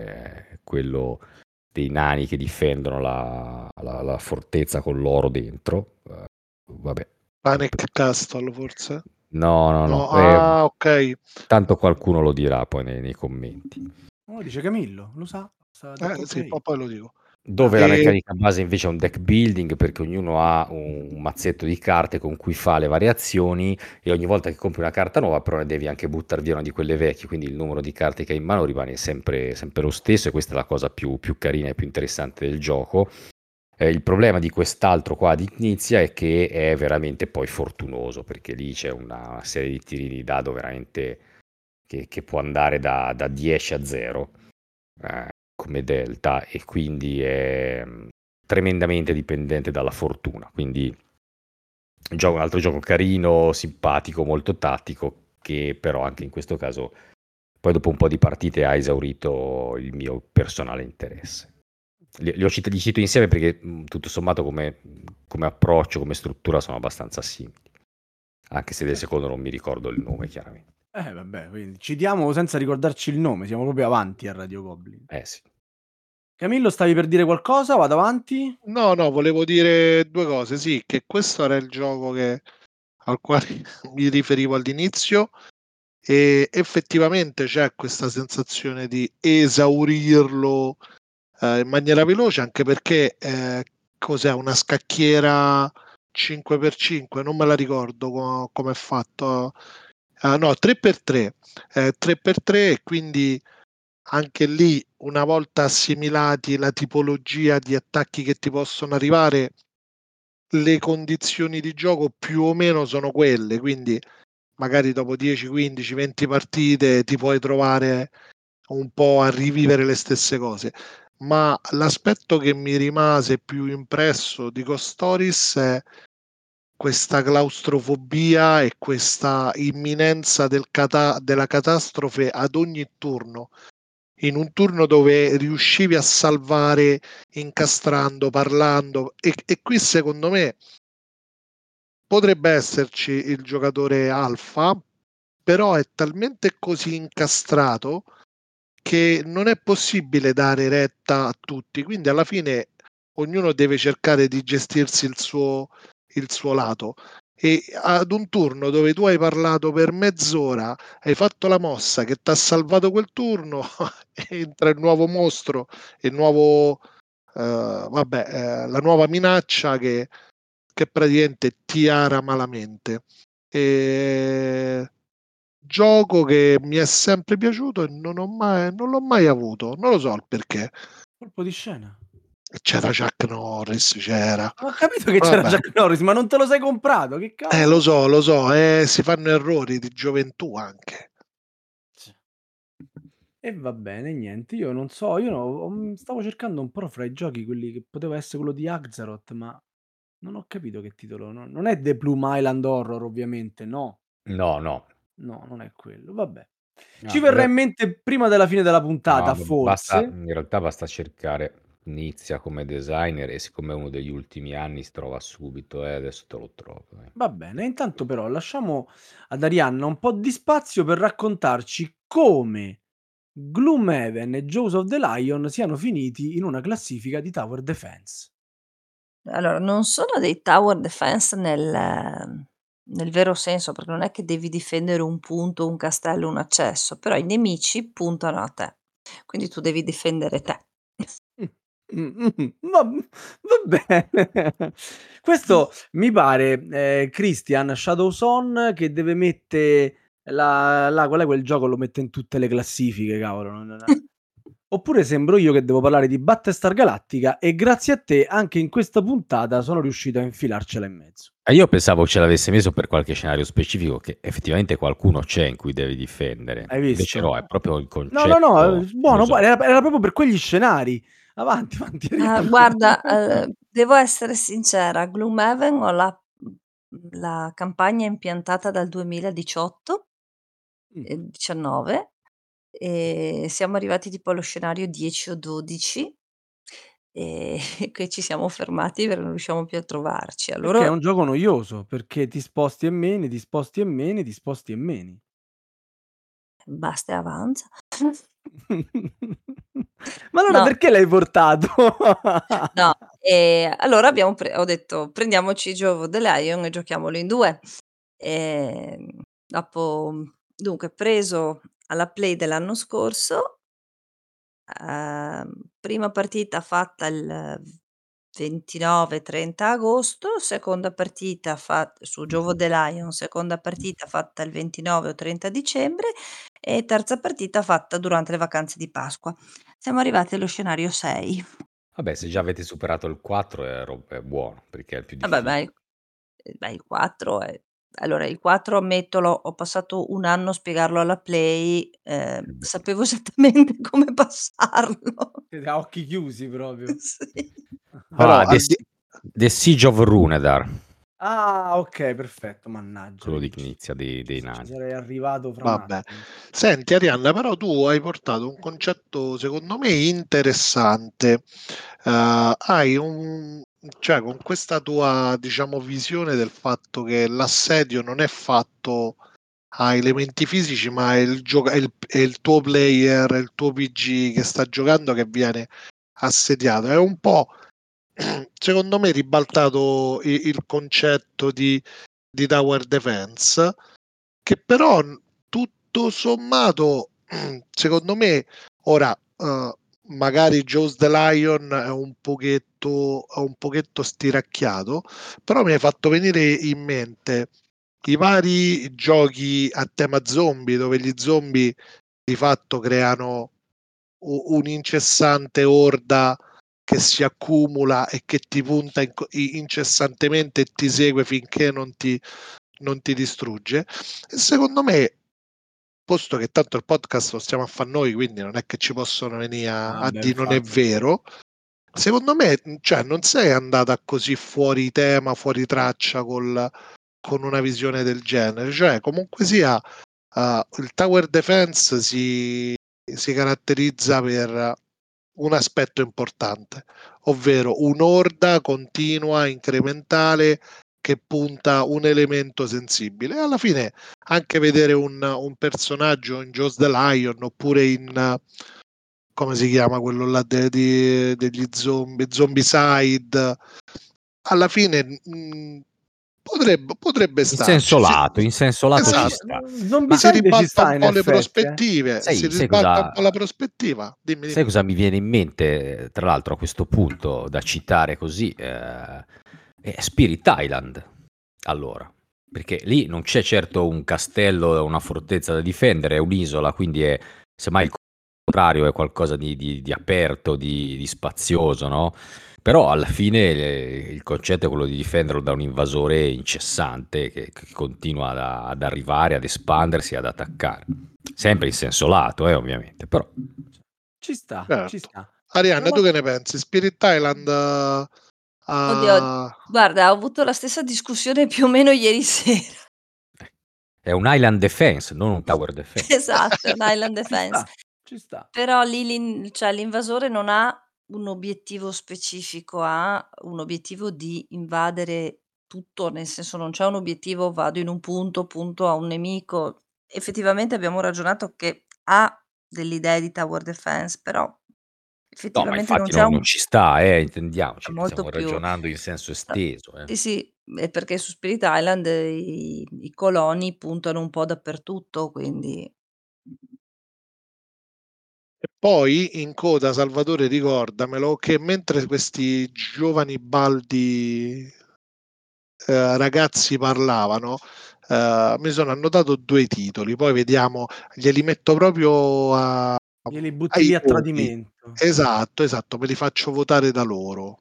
Speaker 4: è quello dei nani che difendono la, la- la fortezza con l'oro dentro. Eh, vabbè,
Speaker 3: Panic Castle forse?
Speaker 4: no, no,
Speaker 3: No,
Speaker 4: no, eh,
Speaker 3: ah, ok.
Speaker 4: tanto qualcuno lo dirà poi nei, nei commenti.
Speaker 2: oh, dice Camillo, lo sa, sta detto
Speaker 3: Eh, sì,
Speaker 2: ok.
Speaker 3: poi, poi lo dico.
Speaker 2: Ah,
Speaker 4: Dove la
Speaker 3: E
Speaker 4: meccanica base invece è un deck building perché ognuno ha un un mazzetto di carte con cui fa le variazioni e ogni volta che compri una carta nuova però ne devi anche buttare via una di quelle vecchie, quindi il numero di carte che hai in mano rimane sempre, sempre lo stesso e questa è la cosa più, più carina e più interessante del gioco. Eh, il problema di quest'altro qua di Knizia è che è veramente poi fortunoso perché lì c'è una serie di tiri di dado veramente che, che può andare da, da dieci a zero eh, come delta e quindi è mm, tremendamente dipendente dalla fortuna. Quindi gioco, un altro gioco carino, simpatico, molto tattico, che però anche in questo caso poi dopo un po' di partite ha esaurito il mio personale interesse. Li, li ho cit- li cito insieme perché mh, tutto sommato come, come approccio, come struttura sono abbastanza simili, anche se del
Speaker 2: certo.
Speaker 4: secondo non mi ricordo il nome chiaramente.
Speaker 2: Eh, vabbè, quindi ci diamo senza ricordarci il nome, siamo proprio avanti a Radio Goblin.
Speaker 4: Eh sì.
Speaker 2: Camillo, stavi per dire qualcosa? Vado avanti?
Speaker 3: no, no, volevo dire due cose. Sì, che questo era il gioco che- al quale mi riferivo all'inizio e effettivamente c'è questa sensazione di esaurirlo eh, in maniera veloce, anche perché eh, cos'è una scacchiera cinque per cinque, non me la ricordo co- come è fatto. Ah, no, tre per tre, eh, tre per tre e quindi anche lì una volta assimilati la tipologia di attacchi che ti possono arrivare, le condizioni di gioco più o meno sono quelle, quindi magari dopo dieci, quindici, venti partite ti puoi trovare un po' a rivivere le stesse cose. Ma l'aspetto che mi rimase più impresso di Ghost Stories è questa claustrofobia e questa imminenza del cata- della catastrofe ad ogni turno. In un turno dove riuscivi a salvare incastrando, parlando, e, e qui secondo me potrebbe esserci il giocatore alfa però è talmente così incastrato che non è possibile dare retta a tutti, quindi alla fine ognuno deve cercare di gestirsi il suo, il suo lato. E ad un turno dove tu hai parlato per mezz'ora, hai fatto la mossa che ti ha salvato quel turno, entra il nuovo mostro, il nuovo, eh, vabbè, eh, la nuova minaccia che, che praticamente ti ara malamente. E gioco che mi è sempre piaciuto e non, ho mai, non l'ho mai avuto, non lo so il perché.
Speaker 2: Colpo di scena.
Speaker 3: C'era Chuck Norris, c'era.
Speaker 2: Ho capito che c'era
Speaker 3: Vabbè.
Speaker 2: Chuck Norris, ma non te lo sei comprato? Che cavolo?
Speaker 3: Eh, lo so, lo so, eh, si fanno errori di gioventù anche.
Speaker 2: E va bene, niente, io non so, io no, ho- stavo cercando un po' fra i giochi quelli che poteva essere quello di Axaroth, ma non ho capito che titolo, no- non è The Plume Island Horror ovviamente, no,
Speaker 4: No, no.
Speaker 2: no, non è quello, vabbè.
Speaker 4: No,
Speaker 2: Ci
Speaker 4: in
Speaker 2: verrà
Speaker 4: real-
Speaker 2: in mente prima della fine della puntata,
Speaker 4: no, b- basta,
Speaker 2: forse.
Speaker 4: in realtà basta cercare. Inizia come designer e siccome è uno degli ultimi anni si trova subito e adesso te lo trovo. eh.
Speaker 2: Va bene, intanto però lasciamo ad Arianna un po' di spazio per raccontarci come Gloomhaven e Jaws of the Lion siano finiti in una classifica di Tower Defense.
Speaker 5: Allora, non sono dei tower defense nel nel vero senso, perché non è che devi difendere un punto, un castello, un accesso, però i nemici puntano a te, quindi tu devi difendere te.
Speaker 2: Mh, mh-mh, va va bene. Questo mi pare, ehm, Christian Shadowson che deve mette la la qual è quel gioco, lo mette in tutte le classifiche, cavolo, non non oppure sembro io che devo parlare di Battlestar Galactica e grazie a te anche in questa puntata sono riuscito a infilarcela in mezzo.
Speaker 4: E io pensavo ce l'avesse messo per qualche scenario specifico che effettivamente qualcuno c'è in cui devi difendere.
Speaker 2: Hai
Speaker 4: Invece
Speaker 2: visto?
Speaker 4: no, è proprio il
Speaker 2: No, no, no,
Speaker 4: concetto
Speaker 2: ehm, buono, buono,
Speaker 4: filosofico.
Speaker 2: era era proprio per quegli scenari. Avanti, avanti
Speaker 5: Ah,
Speaker 2: Arianna.
Speaker 5: guarda, ehm, devo essere sincera, Gloomhaven ho la mhmm, la campagna impiantata dal duemiladiciotto
Speaker 2: Mh.
Speaker 5: e diciannove, e siamo arrivati tipo allo scenario dieci o dodici, e che ci siamo fermati perché non riusciamo più a trovarci.
Speaker 2: Perché è
Speaker 5: Allora
Speaker 2: un gioco noioso, perché ti sposti e meni, ti sposti e meni, ti sposti e meni.
Speaker 5: basta e avanza.
Speaker 2: Ma allora
Speaker 5: No,
Speaker 2: perché l'hai portato?
Speaker 5: no, ehm, allora abbiamo pre ho detto: "Prendiamoci Joe of the Lion e giochiamolo in due". Ehm, dopo dunque preso alla Play dell'anno scorso, uhm, prima partita fatta il ventinove, trenta agosto, seconda partita fat su Joe of the Lion, seconda partita fatta il ventinove o trenta dicembre e terza partita fatta durante le vacanze di Pasqua. Siamo arrivati allo scenario sei.
Speaker 4: Vabbè, se già avete superato il quattro è, ro- è buono, perché è il più
Speaker 5: Vabbè, ma
Speaker 4: difficile.
Speaker 5: il ehm, beh, il quattro è allora il quattro ammetto l'ho ho passato un anno a spiegarlo alla Play, ehm, sapevo esattamente come passarlo.
Speaker 2: Siete a occhi chiusi proprio.
Speaker 5: Sì.
Speaker 3: Però
Speaker 4: Ah, The,
Speaker 3: al di-
Speaker 4: Si- The Siege of Runedar,
Speaker 2: Ah, okay, perfetto, mannaggia,
Speaker 4: quello di
Speaker 2: vedi ci
Speaker 4: Knizia dei, dei
Speaker 2: ci
Speaker 4: nani.
Speaker 2: sarei arrivato fra un
Speaker 3: Vabbè.
Speaker 2: attimo.
Speaker 3: Senti Arianna, però tu hai portato un concetto secondo me interessante. Eh, hai un, cioè con questa tua, diciamo, visione del fatto che l'assedio non è fatto a elementi fisici, ma è il, gioca- è il, è il tuo player, è il tuo P G che sta giocando che viene assediato. È un po', secondo me, ribaltato il, il concetto di, di tower defense, che però tutto sommato, secondo me, ora eh, magari Joe's the Lion è un pochetto, è un pochetto stiracchiato, però mi hai fatto venire in mente i vari giochi a tema zombie dove gli zombie di fatto creano u- un'incessante orda che si accumula e che ti punta in- incessantemente e ti segue finché non ti, non ti distrugge. E secondo me, posto che tanto il podcast lo stiamo a fare noi, quindi non è che ci possono venire a,
Speaker 2: Ah
Speaker 3: a
Speaker 2: beh,
Speaker 3: dire non è
Speaker 2: infatti.
Speaker 3: vero. Secondo me, cioè, non sei andata così fuori tema, fuori traccia col, con una visione del genere. Cioè, comunque sia, uh, il tower defense si, si caratterizza per un aspetto importante, ovvero un'orda continua, incrementale, che punta un elemento sensibile. E alla fine anche vedere un, un personaggio in Jaws the Lion oppure in uh, come si chiama quello là de, de, degli zombie, Zombicide, alla fine mh, potrebbe, potrebbe
Speaker 4: In
Speaker 3: starci.
Speaker 4: senso
Speaker 3: Si-
Speaker 4: lato, in senso lato
Speaker 3: esatto.
Speaker 4: ci sta.
Speaker 3: Si
Speaker 2: Zombicide ci
Speaker 3: ribalta
Speaker 2: sta
Speaker 3: un
Speaker 2: in
Speaker 3: po' le
Speaker 2: effetti, eh.
Speaker 3: prospettive,
Speaker 4: Sai,
Speaker 3: si
Speaker 4: sai
Speaker 3: ribalta
Speaker 4: cosa,
Speaker 3: un po' la prospettiva. Dimmi,
Speaker 4: sai
Speaker 3: dimmi.
Speaker 4: cosa mi viene in mente, tra l'altro, a questo punto, da citare così? Eh, è Spirit Island. Allora, perché lì non c'è certo un castello, una fortezza da difendere, è un'isola, quindi è semmai il contrario, è qualcosa di, di- di aperto, di, di spazioso, no? Però alla fine eh, il concetto è quello di difenderlo da un invasore incessante che, che continua ad, ad arrivare, ad espandersi, ad attaccare. Sempre in senso lato, eh, ovviamente, però
Speaker 2: Ci sta,
Speaker 3: Certo.
Speaker 2: ci sta.
Speaker 3: Arianna,
Speaker 2: Non
Speaker 3: tu
Speaker 2: ho-
Speaker 3: che ne pensi? Spirit Island uh,
Speaker 5: Oddio,
Speaker 3: uh,
Speaker 5: guarda, ho avuto la stessa discussione più o meno ieri sera.
Speaker 4: è un island defense, non un tower defense.
Speaker 5: Esatto, è un Island
Speaker 2: Ci
Speaker 5: Defense.
Speaker 2: sta, ci sta.
Speaker 5: Però lì l'in cioè l'invasore non ha un obiettivo specifico, ha un obiettivo di invadere tutto, nel senso non c'è un obiettivo: vado in un punto, punto a un nemico. Effettivamente abbiamo ragionato che ha delle idee di tower defense, però
Speaker 4: No, ma
Speaker 5: effettivamente non
Speaker 4: infatti
Speaker 5: c'è
Speaker 4: non,
Speaker 5: un
Speaker 4: non ci sta, eh,
Speaker 5: è
Speaker 4: intendiamoci,
Speaker 5: molto
Speaker 4: stiamo
Speaker 5: più
Speaker 4: ragionando in senso
Speaker 5: a
Speaker 4: esteso. Eh.
Speaker 5: sì, sì, è perché su Spirit Island i i coloni puntano un po' dappertutto, quindi
Speaker 3: E poi in coda, Salvatore, ricordamelo, che mentre questi giovani baldi eh, ragazzi parlavano, eh, mi sono annotato due titoli, poi vediamo, glieli metto proprio a-
Speaker 2: Glieli butti
Speaker 3: ai
Speaker 2: lì a
Speaker 3: voti.
Speaker 2: tradimento.
Speaker 3: Esatto, esatto, me li faccio votare da loro.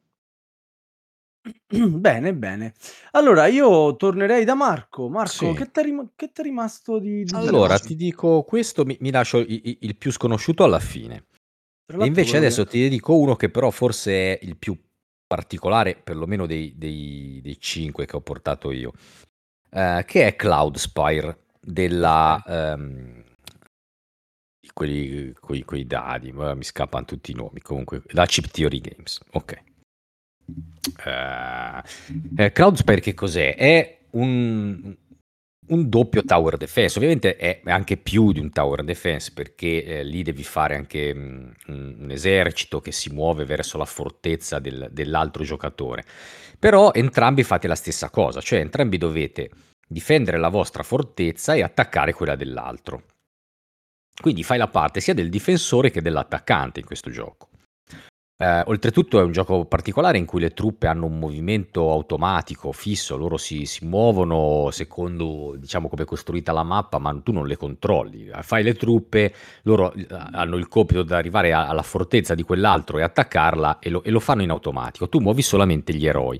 Speaker 2: Bene, bene. Allora io tornerei da Marco. Marco,
Speaker 4: Sì.
Speaker 2: che t'è rim- che t'è rimasto di, di
Speaker 4: Allora,
Speaker 2: diverso?
Speaker 4: ti dico questo, mi, mi lascio i- i- il più sconosciuto alla fine.
Speaker 2: Tra
Speaker 4: E
Speaker 2: l'altro
Speaker 4: invece
Speaker 2: quello
Speaker 4: adesso
Speaker 2: che...
Speaker 4: ti dico uno che però forse è il più particolare, perlomeno dei, dei, dei cinque che ho portato io, eh, che è Cloudspire della...
Speaker 2: Perfetto.
Speaker 4: ehm, di quelli coi, coi dadi, ora mi scappano tutti i nomi, comunque, la Chip Theory Games, ok. Eh, eh, Cloudspire che cos'è? È un, un doppio tower defense, ovviamente è anche più di un tower defense perché eh, lì devi fare anche mm, un, un esercito che si muove verso la fortezza del- dell'altro giocatore, però entrambi fate la stessa cosa, cioè entrambi dovete difendere la vostra fortezza e attaccare quella dell'altro. Quindi fai la parte sia del difensore che dell'attaccante in questo gioco. Eh, oltretutto è un gioco particolare in cui le truppe hanno un movimento automatico, fisso, loro si, si muovono secondo, diciamo, come è costruita la mappa, ma tu non le controlli. Fai le truppe, loro eh, hanno il compito di arrivare a- alla fortezza di quell'altro e attaccarla e lo, e lo fanno in automatico. Tu muovi solamente gli eroi.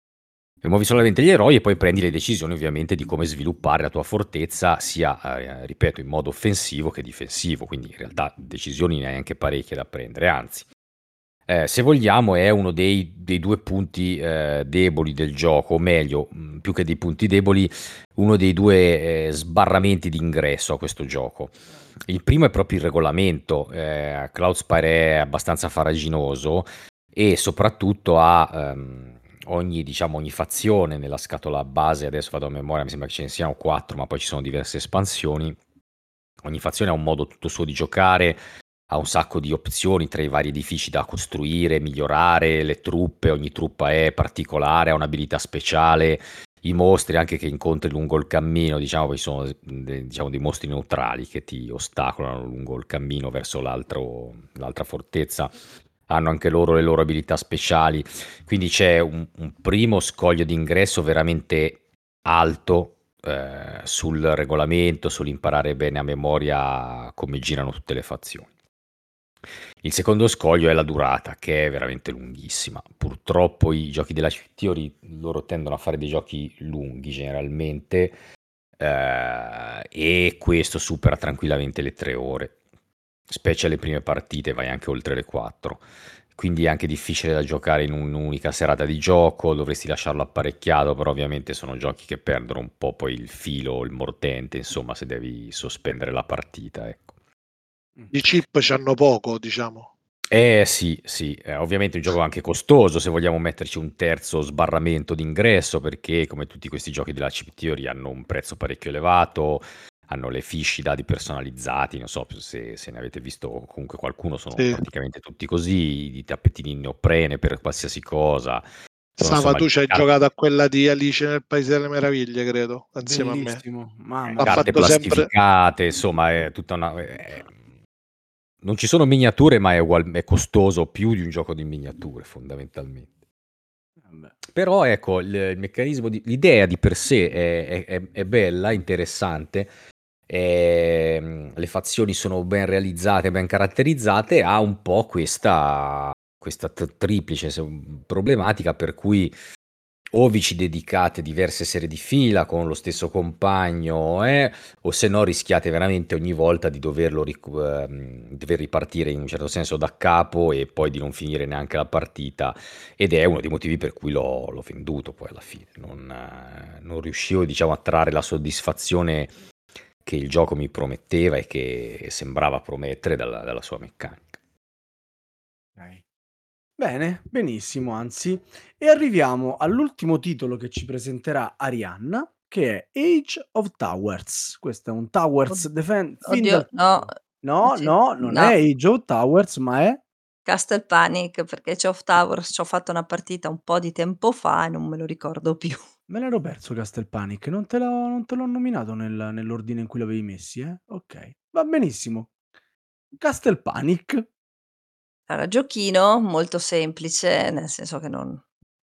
Speaker 4: E muovi solamente gli eroi e poi prendi le decisioni ovviamente di come sviluppare la tua fortezza, sia, eh, ripeto, in modo offensivo che difensivo. Quindi in realtà decisioni ne hai anche parecchie da prendere, anzi. Eh, se vogliamo è uno dei, dei due punti eh, deboli del gioco, o meglio, mh, più che dei punti deboli, uno dei due eh, sbarramenti di ingresso a questo gioco. Il primo è proprio il regolamento, eh, Cloudspire è abbastanza farraginoso e soprattutto ha ehm, ogni, diciamo, ogni fazione nella scatola base, adesso vado a memoria, mi sembra che ce ne siano quattro, ma poi ci sono diverse espansioni. Ogni fazione ha un modo tutto suo di giocare, ha un sacco di opzioni tra i vari edifici da costruire, migliorare, le truppe, ogni truppa è particolare, ha un'abilità speciale, i mostri anche che incontri lungo il cammino, diciamo che sono de- diciamo, dei mostri neutrali che ti ostacolano lungo il cammino verso l'altro- l'altra fortezza, hanno anche loro le loro abilità speciali, quindi c'è un, un primo scoglio d'ingresso veramente alto eh, sul regolamento, sull'imparare bene a memoria come girano tutte le fazioni. Il secondo scoglio è la durata, che è veramente lunghissima. Purtroppo i giochi della Theory, loro tendono a fare dei giochi lunghi generalmente, eh, e questo supera tranquillamente le tre ore, specie alle prime partite, vai anche oltre le quattro. Quindi è anche difficile da giocare in un'unica serata di gioco, dovresti lasciarlo apparecchiato, però ovviamente sono giochi che perdono un po' poi il filo, il mordente, insomma, se devi sospendere la partita, ecco.
Speaker 3: I chip c'hanno poco, diciamo.
Speaker 4: Eh sì, sì, eh, ovviamente è un gioco anche costoso se vogliamo metterci un terzo sbarramento d'ingresso, perché come tutti questi giochi della Chip Theory hanno un prezzo parecchio elevato, hanno le fiche, i dadi personalizzati, non so se, se ne avete visto comunque qualcuno, sono
Speaker 3: Sì.
Speaker 4: praticamente tutti così, i tappetini in neoprene per qualsiasi cosa. Sono,
Speaker 3: Sava,
Speaker 4: insomma,
Speaker 3: tu ci hai
Speaker 4: carte,
Speaker 3: giocato a quella di Alice nel Paese delle Meraviglie, credo, insieme a me.
Speaker 2: Bellissimo, mamma
Speaker 3: Ha
Speaker 2: mia.
Speaker 4: carte
Speaker 3: fatto sempre...
Speaker 4: plastificate, insomma, è tutta una... è- non ci sono miniature, ma è, ugual- è costoso più di un gioco di miniature, fondamentalmente.
Speaker 2: Vabbè.
Speaker 4: Però ecco, il, il meccanismo, di, l'idea di per sé è, è- è- è bella, interessante, ehm, le fazioni sono ben realizzate, ben caratterizzate, ha un po' questa, questa t- triplice se- problematica per cui o vi ci dedicate diverse serie di fila con lo stesso compagno, eh, o se no rischiate veramente ogni volta di doverlo ric- ehm, dover ripartire in un certo senso da capo e poi di non finire neanche la partita. Ed è uno dei motivi per cui l'ho, l'ho venduto poi alla fine. Non, eh, non riuscivo, diciamo, a trarre la soddisfazione che il gioco mi prometteva e che sembrava promettere dalla, dalla sua meccanica.
Speaker 2: Ok. Bene, benissimo, anzi. E arriviamo all'ultimo titolo che ci presenterà Arianna, che è Age of Towers. Questo è un Towers
Speaker 5: Od-
Speaker 2: Defense fin
Speaker 5: Oddio,
Speaker 2: dal
Speaker 5: no,
Speaker 2: titolo. No,
Speaker 5: sì,
Speaker 2: no, non è
Speaker 5: no,
Speaker 2: Age of Towers, ma è...
Speaker 5: Castle Panic, perché Age of Towers ci ho fatto una partita un po' di tempo fa e non me lo ricordo più.
Speaker 2: Me l'ero perso Castle Panic, non te l'ho, non te l'ho nominato nel- nell'ordine in cui l'avevi messi, eh? Ok, va benissimo. Castle Panic.
Speaker 5: Allora, giochino molto semplice, nel senso che non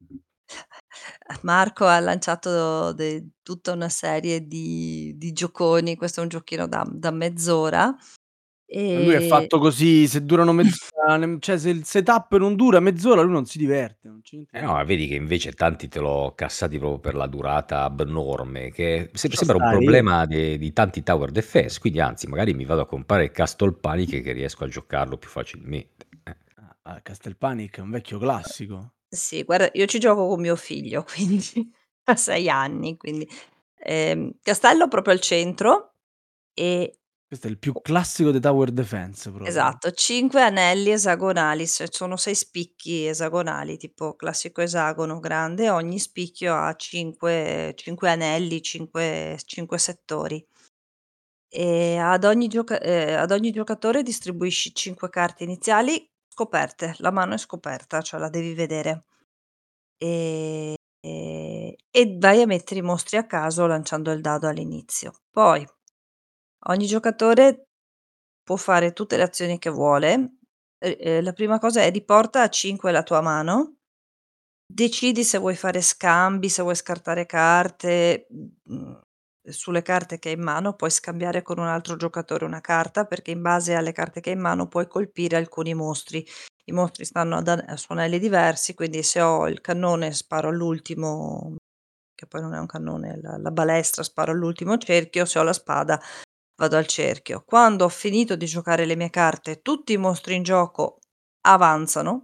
Speaker 5: Marco ha lanciato de tutta una serie di di gioconi, questo è un giochino da da mezz'ora,
Speaker 2: Ma lui è
Speaker 5: ehm
Speaker 2: fatto così, se durano mezz'ora, ne- cioè se il setup non dura mezz'ora, lui non si diverte, non c'è niente
Speaker 4: Eh
Speaker 2: da
Speaker 4: no, ma
Speaker 2: dire.
Speaker 4: vedi che invece tanti te l'ho cassati proprio per la durata abnorme, che se-
Speaker 2: Lascia
Speaker 4: sembra un
Speaker 2: stare,
Speaker 4: problema de- di tanti tower defense, quindi anzi magari mi vado a comprare il Castle Panic che riesco a giocarlo più facilmente. Eh.
Speaker 2: ah, ah, Castle Panic è un vecchio classico.
Speaker 5: sì, guarda, io ci gioco con mio figlio, quindi ha sei anni, quindi ehm, castello proprio al centro e
Speaker 2: Questo è il più classico dei tower defense proprio.
Speaker 5: esatto, cinque anelli esagonali, se sono sei spicchi esagonali, tipo classico esagono grande, ogni spicchio ha cinque cinque anelli, cinque cinque settori. E ad ogni gioca ehm, ad ogni giocatore distribuisci cinque carte iniziali scoperte, la mano è scoperta, cioè la devi vedere. Ehm, e vai a mettere i mostri a caso lanciando il dado all'inizio. Poi ogni giocatore può fare tutte le azioni che vuole. E ehm, la prima cosa è riporta a cinque la tua mano, decidi se vuoi fare scambi, se vuoi scartare carte, mhmm, sulle carte che hai in mano puoi scambiare con un altro giocatore una carta, perché in base alle carte che hai in mano puoi colpire alcuni mostri. I mostri stanno ad a su anelli diversi, quindi se ho il cannone sparo all'ultimo, che poi non è un cannone, la la balestra, sparo all'ultimo cerchio, se ho la spada vado al cerchio. Quando ho finito di giocare le mie carte, tutti i mostri in gioco avanzano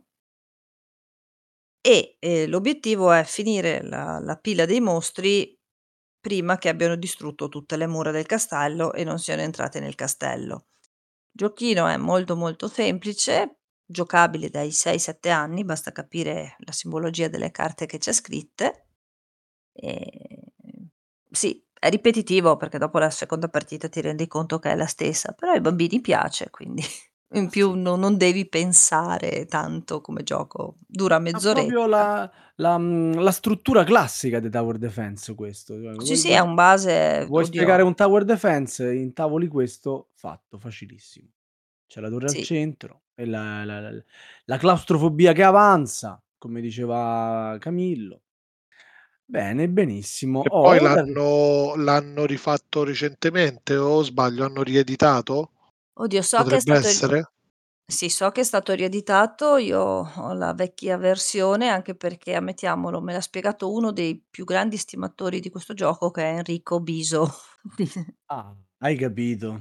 Speaker 5: e, ehm, l'obiettivo è finire la la pila dei mostri prima che abbiano distrutto tutte le mura del castello e non siano entrate nel castello. Giochino è molto, molto semplice, giocabile dai sei, sette anni, basta capire la simbologia delle carte che c'è scritte. Ehm, sì, è ripetitivo perché dopo la seconda partita ti rendi conto che è la stessa, però ai bambini piace, quindi in più
Speaker 2: Sì.
Speaker 5: no non devi pensare tanto come gioco. Dura
Speaker 2: Ha proprio
Speaker 5: mezz'oretta.
Speaker 2: la, la, mh, la struttura classica dei tower defense questo. Cioè,
Speaker 5: Sì,
Speaker 2: vuoi,
Speaker 5: sì, è
Speaker 2: vuoi-
Speaker 5: un base
Speaker 2: vuoi spiegare
Speaker 5: oddio,
Speaker 2: un tower defense, intavoli questo, fatto, facilissimo. C'è la torre al
Speaker 5: sì,
Speaker 2: centro e la, la- la- la claustrofobia che avanza, come diceva Camillo. Bene, benissimo.
Speaker 3: E
Speaker 2: Oh,
Speaker 3: poi
Speaker 2: e ora arri-
Speaker 3: l'hanno l'hanno rifatto recentemente, o sbaglio, hanno rieditato?
Speaker 5: oddio so che è
Speaker 3: Potrebbe
Speaker 5: stato ri
Speaker 3: essere?
Speaker 5: sì, so che è stato rieditato, io ho la vecchia versione, anche perché, ammettiamolo, me l'ha spiegato uno dei più grandi stimatori di questo gioco che è Enrico Biso.
Speaker 2: Ah, hai capito.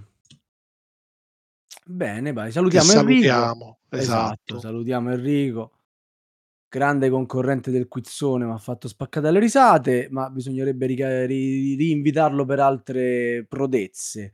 Speaker 2: Bene, vai,
Speaker 3: Che
Speaker 2: salutiamo Enrico.
Speaker 3: salutiamo,
Speaker 2: Esatto,
Speaker 3: esatto.
Speaker 2: salutiamo Enrico. Grande concorrente del quizzone, m'ha fatto spaccare dalle risate, ma bisognerebbe rica ri rinvitarlo per altre prodezze.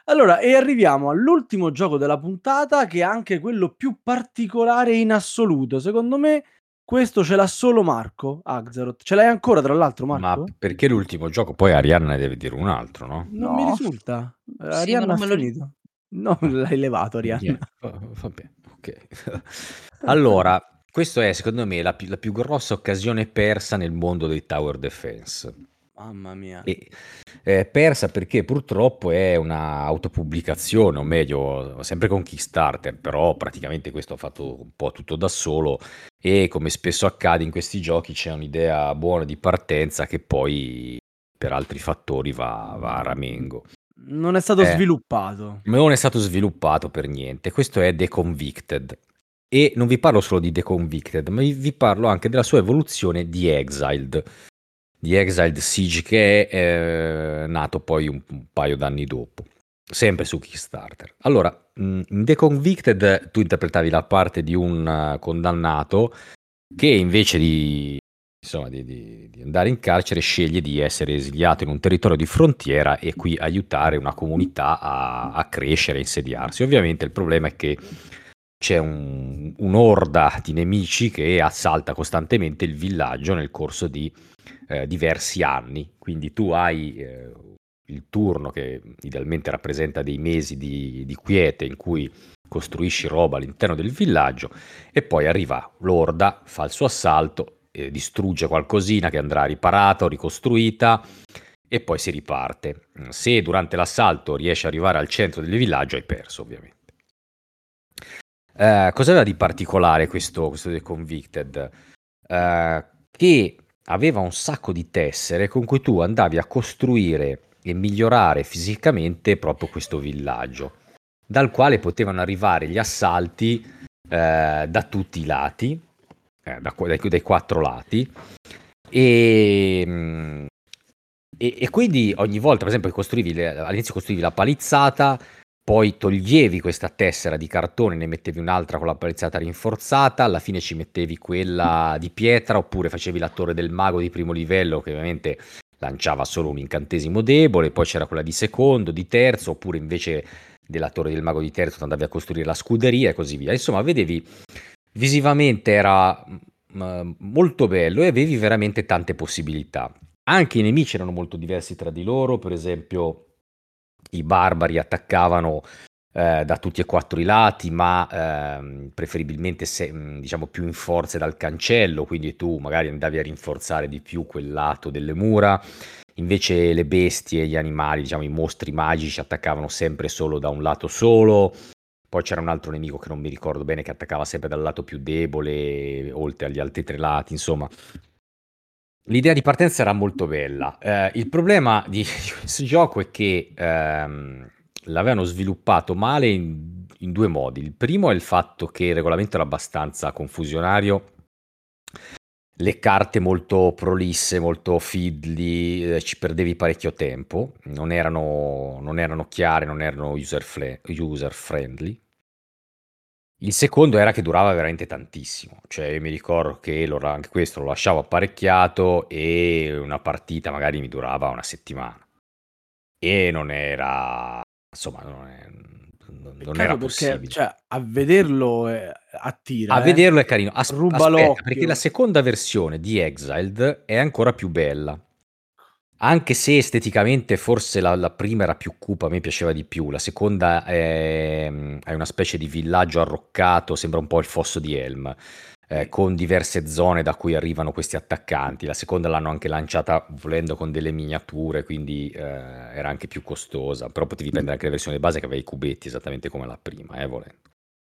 Speaker 2: Allora, e arriviamo all'ultimo gioco della puntata, che è anche quello più particolare in assoluto. Secondo me questo ce l'ha solo Marco Axaroth. Ce l'hai ancora, tra l'altro,
Speaker 4: Ma
Speaker 2: Marco?
Speaker 4: perché l'ultimo gioco? Poi Arianna ne deve dire un altro, no?
Speaker 2: Non mi
Speaker 5: No.
Speaker 2: risulta. Eh,
Speaker 5: Sì, ma
Speaker 2: Arianna
Speaker 5: non
Speaker 2: ha
Speaker 5: me lo ri-
Speaker 2: finito. No,
Speaker 4: Ah,
Speaker 2: l'hai levato, Arianna.
Speaker 4: niente. Va- Vabbè, ok. Allora, questo è secondo me la più, la più grossa occasione persa nel mondo dei tower defense.
Speaker 2: Mamma mia.
Speaker 4: E, eh, persa perché purtroppo è una autopubblicazione, o meglio, sempre con Kickstarter, però praticamente questo ha fatto un po' tutto da solo e come spesso accade in questi giochi c'è un'idea buona di partenza che poi per altri fattori va, va a ramengo.
Speaker 2: Non è stato
Speaker 4: Eh,
Speaker 2: sviluppato.
Speaker 4: Non è stato sviluppato per niente. Questo è The Convicted. E non vi parlo solo di The Convicted, ma vi vi parlo anche della sua evoluzione di Exiled. Di Exiled Siege, che è eh, nato poi un, un paio d'anni dopo, sempre su Kickstarter. Allora, mh, in The Convicted tu interpretavi la parte di un uh, condannato che invece di, insomma, di, di- di andare in carcere sceglie di essere esiliato in un territorio di frontiera e qui aiutare una comunità a, a crescere, a insediarsi. Ovviamente il problema è che c'è un- un'orda di nemici che assalta costantemente il villaggio nel corso di eh, diversi anni. Quindi tu hai eh, il turno che idealmente rappresenta dei mesi di, di quiete in cui costruisci roba all'interno del villaggio e poi arriva l'orda, fa il suo assalto, eh, distrugge qualcosina che andrà riparata o ricostruita e poi si riparte. Se durante l'assalto riesci ad arrivare al centro del villaggio hai perso, ovviamente. Eh, cosa aveva di particolare questo, questo The Convicted? Eh, che aveva un sacco di tessere con cui tu andavi a costruire e migliorare fisicamente proprio questo villaggio, dal quale potevano arrivare gli assalti eh, da tutti i lati, eh, da, dai, dai quattro lati, e, mh, e, e quindi ogni volta, per esempio, costruivi le, all'inizio costruivi la palizzata, poi toglievi questa tessera di cartone, ne mettevi un'altra con la palizzata rinforzata, alla fine ci mettevi quella di pietra, oppure facevi la torre del mago di primo livello, che ovviamente lanciava solo un incantesimo debole, poi c'era quella di secondo, di terzo, oppure invece della torre del mago di terzo andavi a costruire la scuderia e così via. Insomma, vedevi, visivamente era mm, molto bello e avevi veramente tante possibilità. Anche i nemici erano molto diversi tra di loro, per esempio i barbari attaccavano eh, da tutti e quattro i lati, ma ehm, preferibilmente se, mh, diciamo più in forze dal cancello, quindi tu magari andavi a rinforzare di più quel lato delle mura. Invece le bestie, gli animali, diciamo i mostri magici attaccavano sempre solo da un lato solo. Poi c'era un altro nemico che non mi ricordo bene che attaccava sempre dal lato più debole, oltre agli altri tre lati, insomma. L'idea di partenza era molto bella. Eh, il problema di questo gioco è che ehm, l'avevano sviluppato male in, in due modi. Il primo è il fatto che il regolamento era abbastanza confusionario, le carte molto prolisse, molto fiddly, eh, ci perdevi parecchio tempo, non erano, non erano chiare, non erano user, fle- user friendly. Il secondo era che durava veramente tantissimo, cioè io mi ricordo che lo- anche questo lo lasciavo apparecchiato e una partita magari mi durava una settimana e non era, insomma, non, è- non- non era
Speaker 2: Peccato perché,
Speaker 4: possibile.
Speaker 2: cioè, a vederlo eh, attira,
Speaker 4: A
Speaker 2: eh.
Speaker 4: vederlo è carino. As-
Speaker 2: Ruba
Speaker 4: aspetta, perché
Speaker 2: l'occhio.
Speaker 4: la seconda versione di Exiled è ancora più bella. Anche se esteticamente forse la, la prima era più cupa, a me piaceva di più. La seconda è, è una specie di villaggio arroccato, sembra un po' il fosso di Helm, eh, con diverse zone da cui arrivano questi attaccanti. La seconda l'hanno anche lanciata volendo con delle miniature, quindi eh, era anche più costosa. Però potevi prendere anche la versione base che aveva i cubetti, esattamente come la prima, eh, volendo.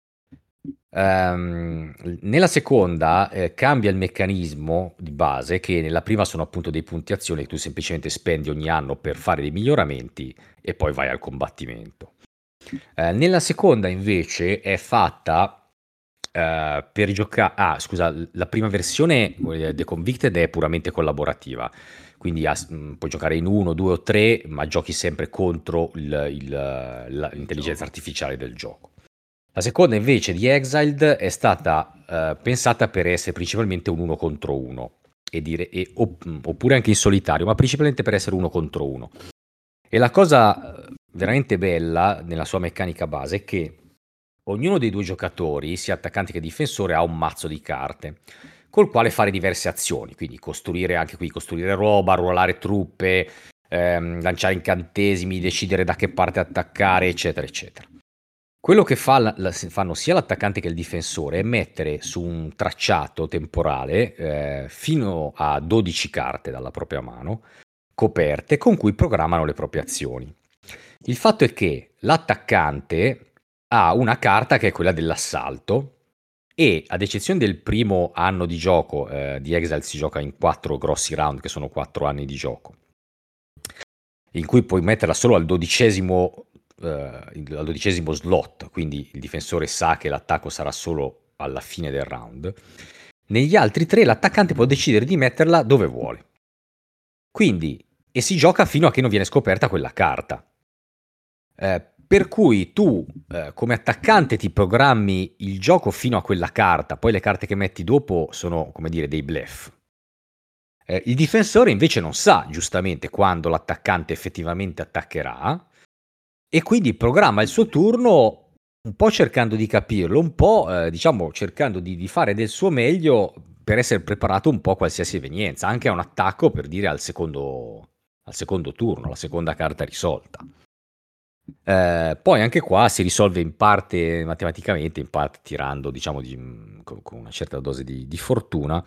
Speaker 4: Ehm, nella seconda eh, cambia il meccanismo di base, che nella prima sono appunto dei punti azione che tu semplicemente spendi ogni anno per fare dei miglioramenti e poi vai al combattimento. Eh, nella seconda invece è fatta eh, per giocare. Ah, scusa, la prima versione eh, The Convicted è puramente collaborativa, quindi has- mh, puoi giocare in uno, due o tre, ma giochi sempre contro il- il- la- l'intelligenza artificiale del gioco. La seconda invece di Exiled è stata eh, pensata per essere principalmente un uno contro uno, e dire, e- opp- oppure anche in solitario, ma principalmente per essere uno contro uno. E la cosa eh, veramente bella nella sua meccanica base è che ognuno dei due giocatori, sia attaccante che difensore, ha un mazzo di carte col quale fare diverse azioni, quindi costruire anche qui, costruire roba, ruolare truppe, ehm, lanciare incantesimi, decidere da che parte attaccare, eccetera, eccetera. Quello che fa la- la- fanno sia l'attaccante che il difensore è mettere su un tracciato temporale eh, fino a dodici carte dalla propria mano, coperte, con cui programmano le proprie azioni. Il fatto è che l'attaccante ha una carta che è quella dell'assalto e, ad eccezione del primo anno di gioco, eh, di Exile si gioca in quattro grossi round, che sono quattro anni di gioco, in cui puoi metterla solo al dodicesimo, eh, al dodicesimo slot, quindi il difensore sa che l'attacco sarà solo alla fine del round. Negli altri tre l'attaccante può decidere di metterla dove vuole. Quindi, e si gioca fino a che non viene scoperta quella carta. Eh, per cui tu, eh, come attaccante, ti programmi il gioco fino a quella carta, poi le carte che metti dopo sono, come dire, dei bluff. Eh, il difensore invece non sa giustamente quando l'attaccante effettivamente attaccherà e quindi programma il suo turno un po' cercando di capirlo, un po' eh, diciamo cercando di, di fare del suo meglio per essere preparato un po' a qualsiasi evenienza, anche a un attacco, per dire, al secondo, al secondo turno, la seconda carta risolta. Eh, poi anche qua si risolve in parte matematicamente, in parte tirando, diciamo, di, con, con una certa dose di, di fortuna.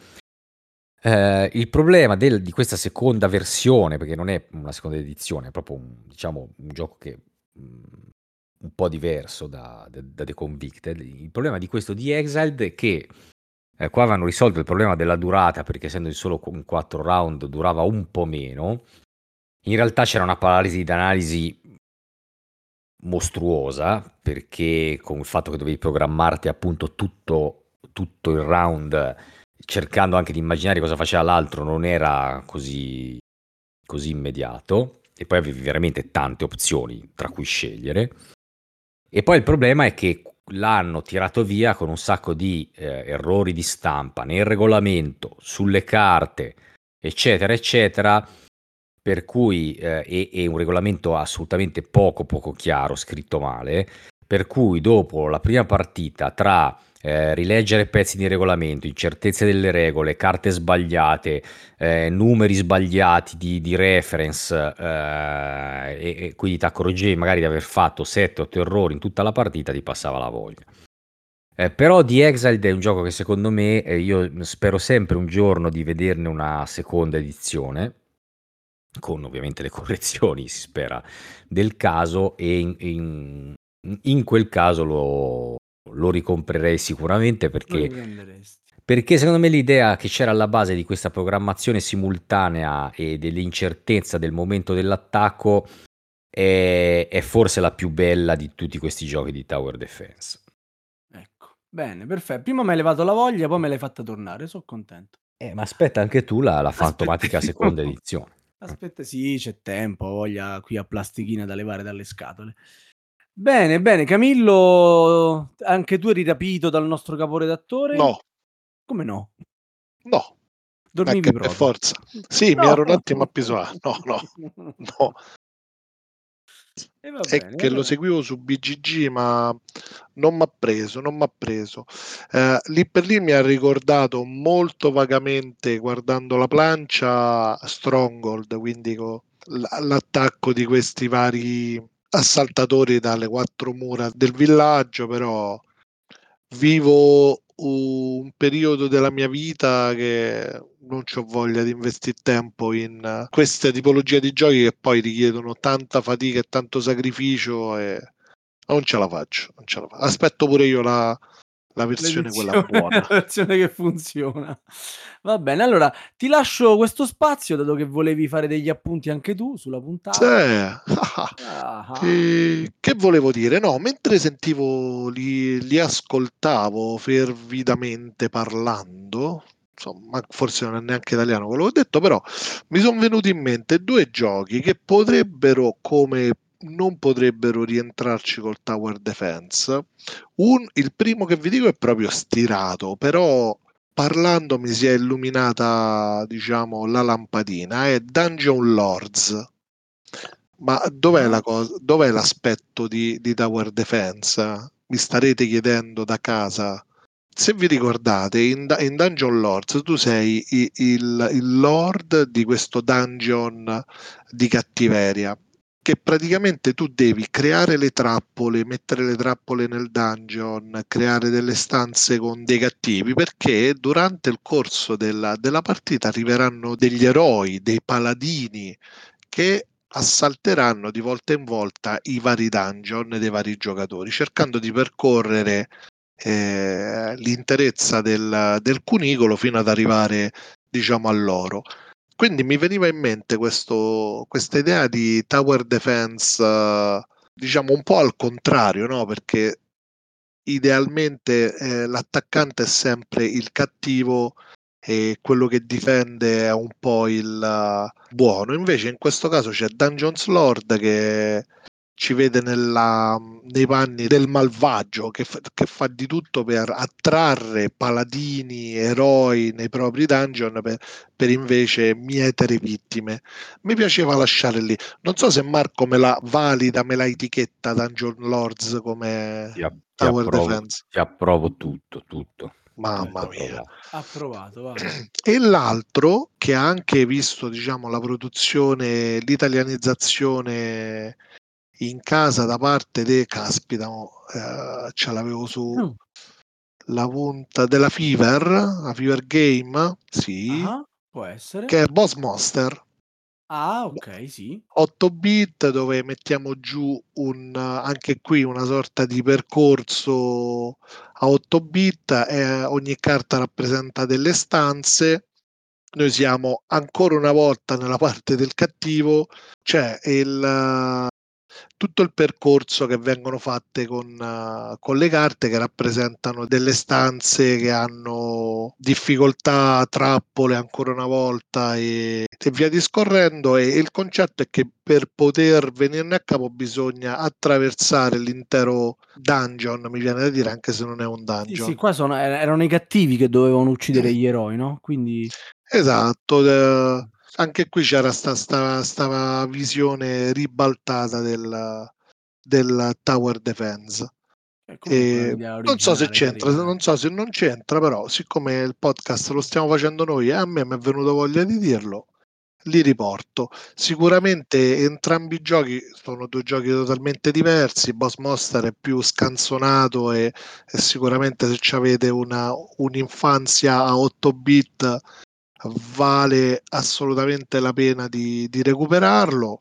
Speaker 4: Eh, il problema del- di questa seconda versione, perché non è una seconda edizione, è proprio un, diciamo, un gioco che mh, un po' diverso da, da, da The Convicted. Il problema di questo di Exiled è che eh, qua avevano risolto il problema della durata, perché essendo in solo in quattro round durava un po' meno. In realtà c'era una paralisi d'analisi mostruosa, perché con il fatto che dovevi programmarti appunto tutto, tutto il round, cercando anche di immaginare cosa faceva l'altro, non era così, così immediato, e poi avevi veramente tante opzioni tra cui scegliere. E poi il problema è che l'hanno tirato via con un sacco di eh, errori di stampa nel regolamento, sulle carte, eccetera, eccetera, per cui eh, è, è un regolamento assolutamente poco poco chiaro, scritto male, per cui dopo la prima partita, tra eh, rileggere pezzi di regolamento, incertezze delle regole, carte sbagliate, eh, numeri sbagliati di, di reference, eh, e, e quindi ti accorgevi magari di aver fatto sette otto errori in tutta la partita, ti passava la voglia. Eh, però The Exiled è un gioco che secondo me, eh, io spero sempre un giorno di vederne una seconda edizione, con ovviamente le correzioni, si spera, del caso, e in, in- in quel caso lo, lo ricomprerei sicuramente,
Speaker 2: Lo
Speaker 4: perché,
Speaker 2: riprenderesti.
Speaker 4: perché secondo me l'idea che c'era alla base di questa programmazione simultanea e dell'incertezza del momento dell'attacco è, è forse la più bella di tutti questi giochi di Tower Defense.
Speaker 2: Ecco, bene, perfetto. Prima mi hai levato la voglia, poi me l'hai fatta tornare, sono contento.
Speaker 4: Eh, ma aspetta anche tu la, la fantomatica
Speaker 2: Aspettiamo.
Speaker 4: seconda edizione.
Speaker 2: Aspetta, sì, c'è tempo, ho voglia qui a plastichina da levare dalle scatole. Bene, bene, Camillo, anche tu eri rapito dal nostro caporedattore?
Speaker 3: No,
Speaker 2: Come no?
Speaker 3: no,
Speaker 2: Dormivi
Speaker 3: ecco, per
Speaker 2: proprio?
Speaker 3: forza. Sì, mi
Speaker 2: No!
Speaker 3: ero un attimo appisolato. No, no, no.
Speaker 2: E va
Speaker 3: È
Speaker 2: bene,
Speaker 3: che lo
Speaker 2: allora.
Speaker 3: seguivo su B G G, ma non mi ha preso, non mi ha preso. Eh, lì per lì mi ha ricordato molto vagamente, guardando la plancia, Stronghold, quindi co- l- l'attacco di questi vari assaltatori dalle quattro mura del villaggio, però vivo un periodo della mia vita che non c'ho voglia di investire tempo in eh, queste tipologie di giochi che poi richiedono tanta fatica e tanto sacrificio e non ce la faccio, non ce la faccio. Aspetto pure io la, la versione quella
Speaker 2: L'edizione
Speaker 3: buona.
Speaker 2: la versione che funziona. Va bene, allora ti lascio questo spazio, dato che volevi fare degli appunti anche tu sulla
Speaker 3: Sì.
Speaker 2: puntata. Ah,
Speaker 3: E che volevo dire? No, mentre sentivo, li, li ascoltavo fervidamente parlando, insomma, forse non è neanche italiano quello che ho detto, però mi sono venuti in mente due giochi che potrebbero, come non potrebbero rientrarci col Tower Defense. Un- il primo che vi dico è proprio stirato, però parlando mi si è illuminata, diciamo, la lampadina, è Dungeon Lords. Ma dov'è
Speaker 2: Ah.
Speaker 3: la cosa, dov'è l'aspetto di, di Tower Defense? Mi starete chiedendo da casa. Se vi ricordate, in, Da- in Dungeon Lords tu sei i- il, il lord di questo dungeon di cattiveria, che praticamente tu devi creare le trappole, mettere le trappole nel dungeon, creare delle stanze con dei cattivi, perché durante il corso della, della partita arriveranno degli eroi, dei paladini, che assalteranno di volta in volta i vari dungeon dei vari giocatori, cercando di percorrere eh, l'interezza del, del cunicolo fino ad arrivare, diciamo, all'oro. Quindi mi veniva in mente questo, questa idea di tower defense, eh, diciamo un po' al contrario, no? Perché idealmente eh, l'attaccante è sempre il cattivo e quello che difende è un po' il uh, buono. Invece in questo caso c'è Dungeons Lord che ci vede nella, nei panni del malvagio che fa, che fa di tutto per attrarre paladini, eroi nei propri dungeon per, per invece mietere vittime. Mi piaceva lasciare lì. Non so se Marco me la valida, me la etichetta Dungeon Lords come
Speaker 4: Ti, a- ti
Speaker 3: Tower
Speaker 4: approvo,
Speaker 3: Defense.
Speaker 4: ti approvo tutto, tutto.
Speaker 3: Mamma
Speaker 4: Tutto
Speaker 3: mia.
Speaker 4: approvato.
Speaker 2: Approvato, vai.
Speaker 3: E l'altro che ha anche visto, diciamo, la produzione, l'italianizzazione in casa da parte de caspita, mo, eh, ce l'avevo su
Speaker 2: Mm.
Speaker 3: la punta della Fever, la Fever Game, sì,
Speaker 2: Ah, può essere.
Speaker 3: che è Boss Monster.
Speaker 2: Ah, ok, sì.
Speaker 3: otto bit dove mettiamo giù un, anche qui una sorta di percorso a otto bit e ogni carta rappresenta delle stanze. Noi siamo ancora una volta nella parte del cattivo, c'è il, tutto il percorso che vengono fatte con, uh, con le carte che rappresentano delle stanze che hanno difficoltà, trappole ancora una volta e, e via discorrendo. E il concetto è che per poter venirne a capo bisogna attraversare l'intero dungeon, mi viene da dire, anche se non è un
Speaker 2: Sì,
Speaker 3: dungeon.
Speaker 2: sì, qua sono, er- erano i cattivi che dovevano uccidere gli eroi, no? Quindi...
Speaker 3: Esatto, eh, anche qui c'era sta, sta, sta visione ribaltata del, del tower defense.
Speaker 2: È comunque
Speaker 3: E
Speaker 2: un'idea
Speaker 3: non so se
Speaker 2: originale,
Speaker 3: c'entra,
Speaker 2: carina.
Speaker 3: non so se non c'entra, però siccome il podcast lo stiamo facendo noi e a me mi è venuto voglia di dirlo, li riporto. Sicuramente entrambi i giochi sono due giochi totalmente diversi. Boss Monster è più scanzonato e, e sicuramente se avete una, un'infanzia a otto bit vale assolutamente la pena di, di recuperarlo.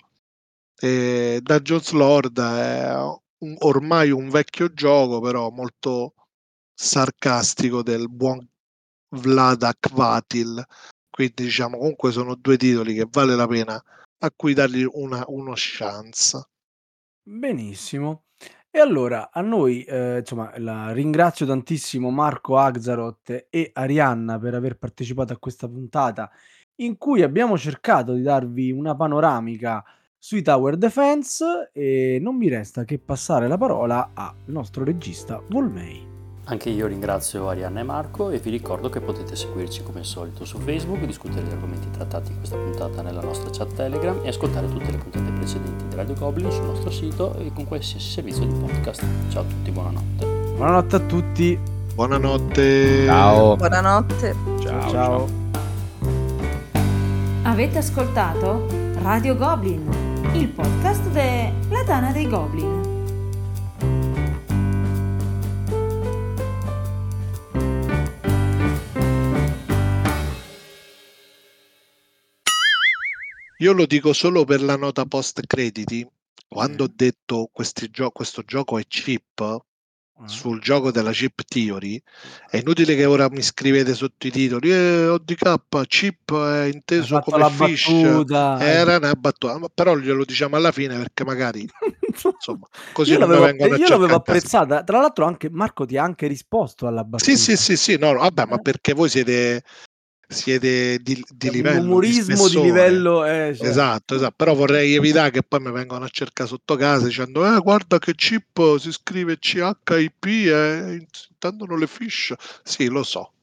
Speaker 3: E Dungeons Lord è un- ormai un vecchio gioco, però molto sarcastico del buon Vlad Akvatil. Quindi diciamo comunque sono due titoli che vale la pena a cui dargli una, uno chance.
Speaker 2: Benissimo. E allora a noi, eh, insomma, la ringrazio tantissimo Marco Axaroth e Arianna per aver partecipato a questa puntata in cui abbiamo cercato di darvi una panoramica sui Tower Defense e non mi resta che passare la parola al nostro regista Volmei.
Speaker 6: Anche io ringrazio Arianna e Marco e vi ricordo che potete seguirci come al solito su Facebook, discutere gli argomenti trattati in questa puntata nella nostra chat Telegram e ascoltare tutte le puntate precedenti di Radio Goblin sul nostro sito e con qualsiasi servizio di podcast. Ciao a tutti, buonanotte.
Speaker 2: Buonanotte a tutti.
Speaker 3: Buonanotte.
Speaker 4: Ciao.
Speaker 5: Buonanotte.
Speaker 2: Ciao. Ciao.
Speaker 1: Avete ascoltato Radio Goblin, il podcast della Tana dei Goblin.
Speaker 3: Io lo dico solo per la nota post crediti. Quando ho detto questi gio- questo gioco è cheap, sul gioco della chip theory, è inutile che ora mi scrivete sotto i titoli eh, O D K chip è
Speaker 2: Hai
Speaker 3: inteso
Speaker 2: fatto
Speaker 3: come
Speaker 2: la
Speaker 3: fish,
Speaker 2: battuta. hai
Speaker 3: era una battuta, ma però glielo diciamo alla fine perché magari insomma così
Speaker 2: Io
Speaker 3: non mi
Speaker 2: l'avevo,
Speaker 3: vengono a
Speaker 2: io l'avevo
Speaker 3: cercare a casa.
Speaker 2: apprezzata. Tra l'altro, anche Marco ti ha anche risposto alla battuta.
Speaker 3: Sì, sì, sì, sì, no, no, vabbè, ma
Speaker 2: Eh.
Speaker 3: perché voi siete siete di, di
Speaker 2: È un
Speaker 3: livello, di
Speaker 2: umorismo di
Speaker 3: spessore.
Speaker 2: livello. Eh, certo.
Speaker 3: Esatto, esatto, però vorrei evitare che poi mi vengano a cercare sotto casa dicendo eh guarda che chip si scrive C H I P e intendono le fish. Sì, lo so,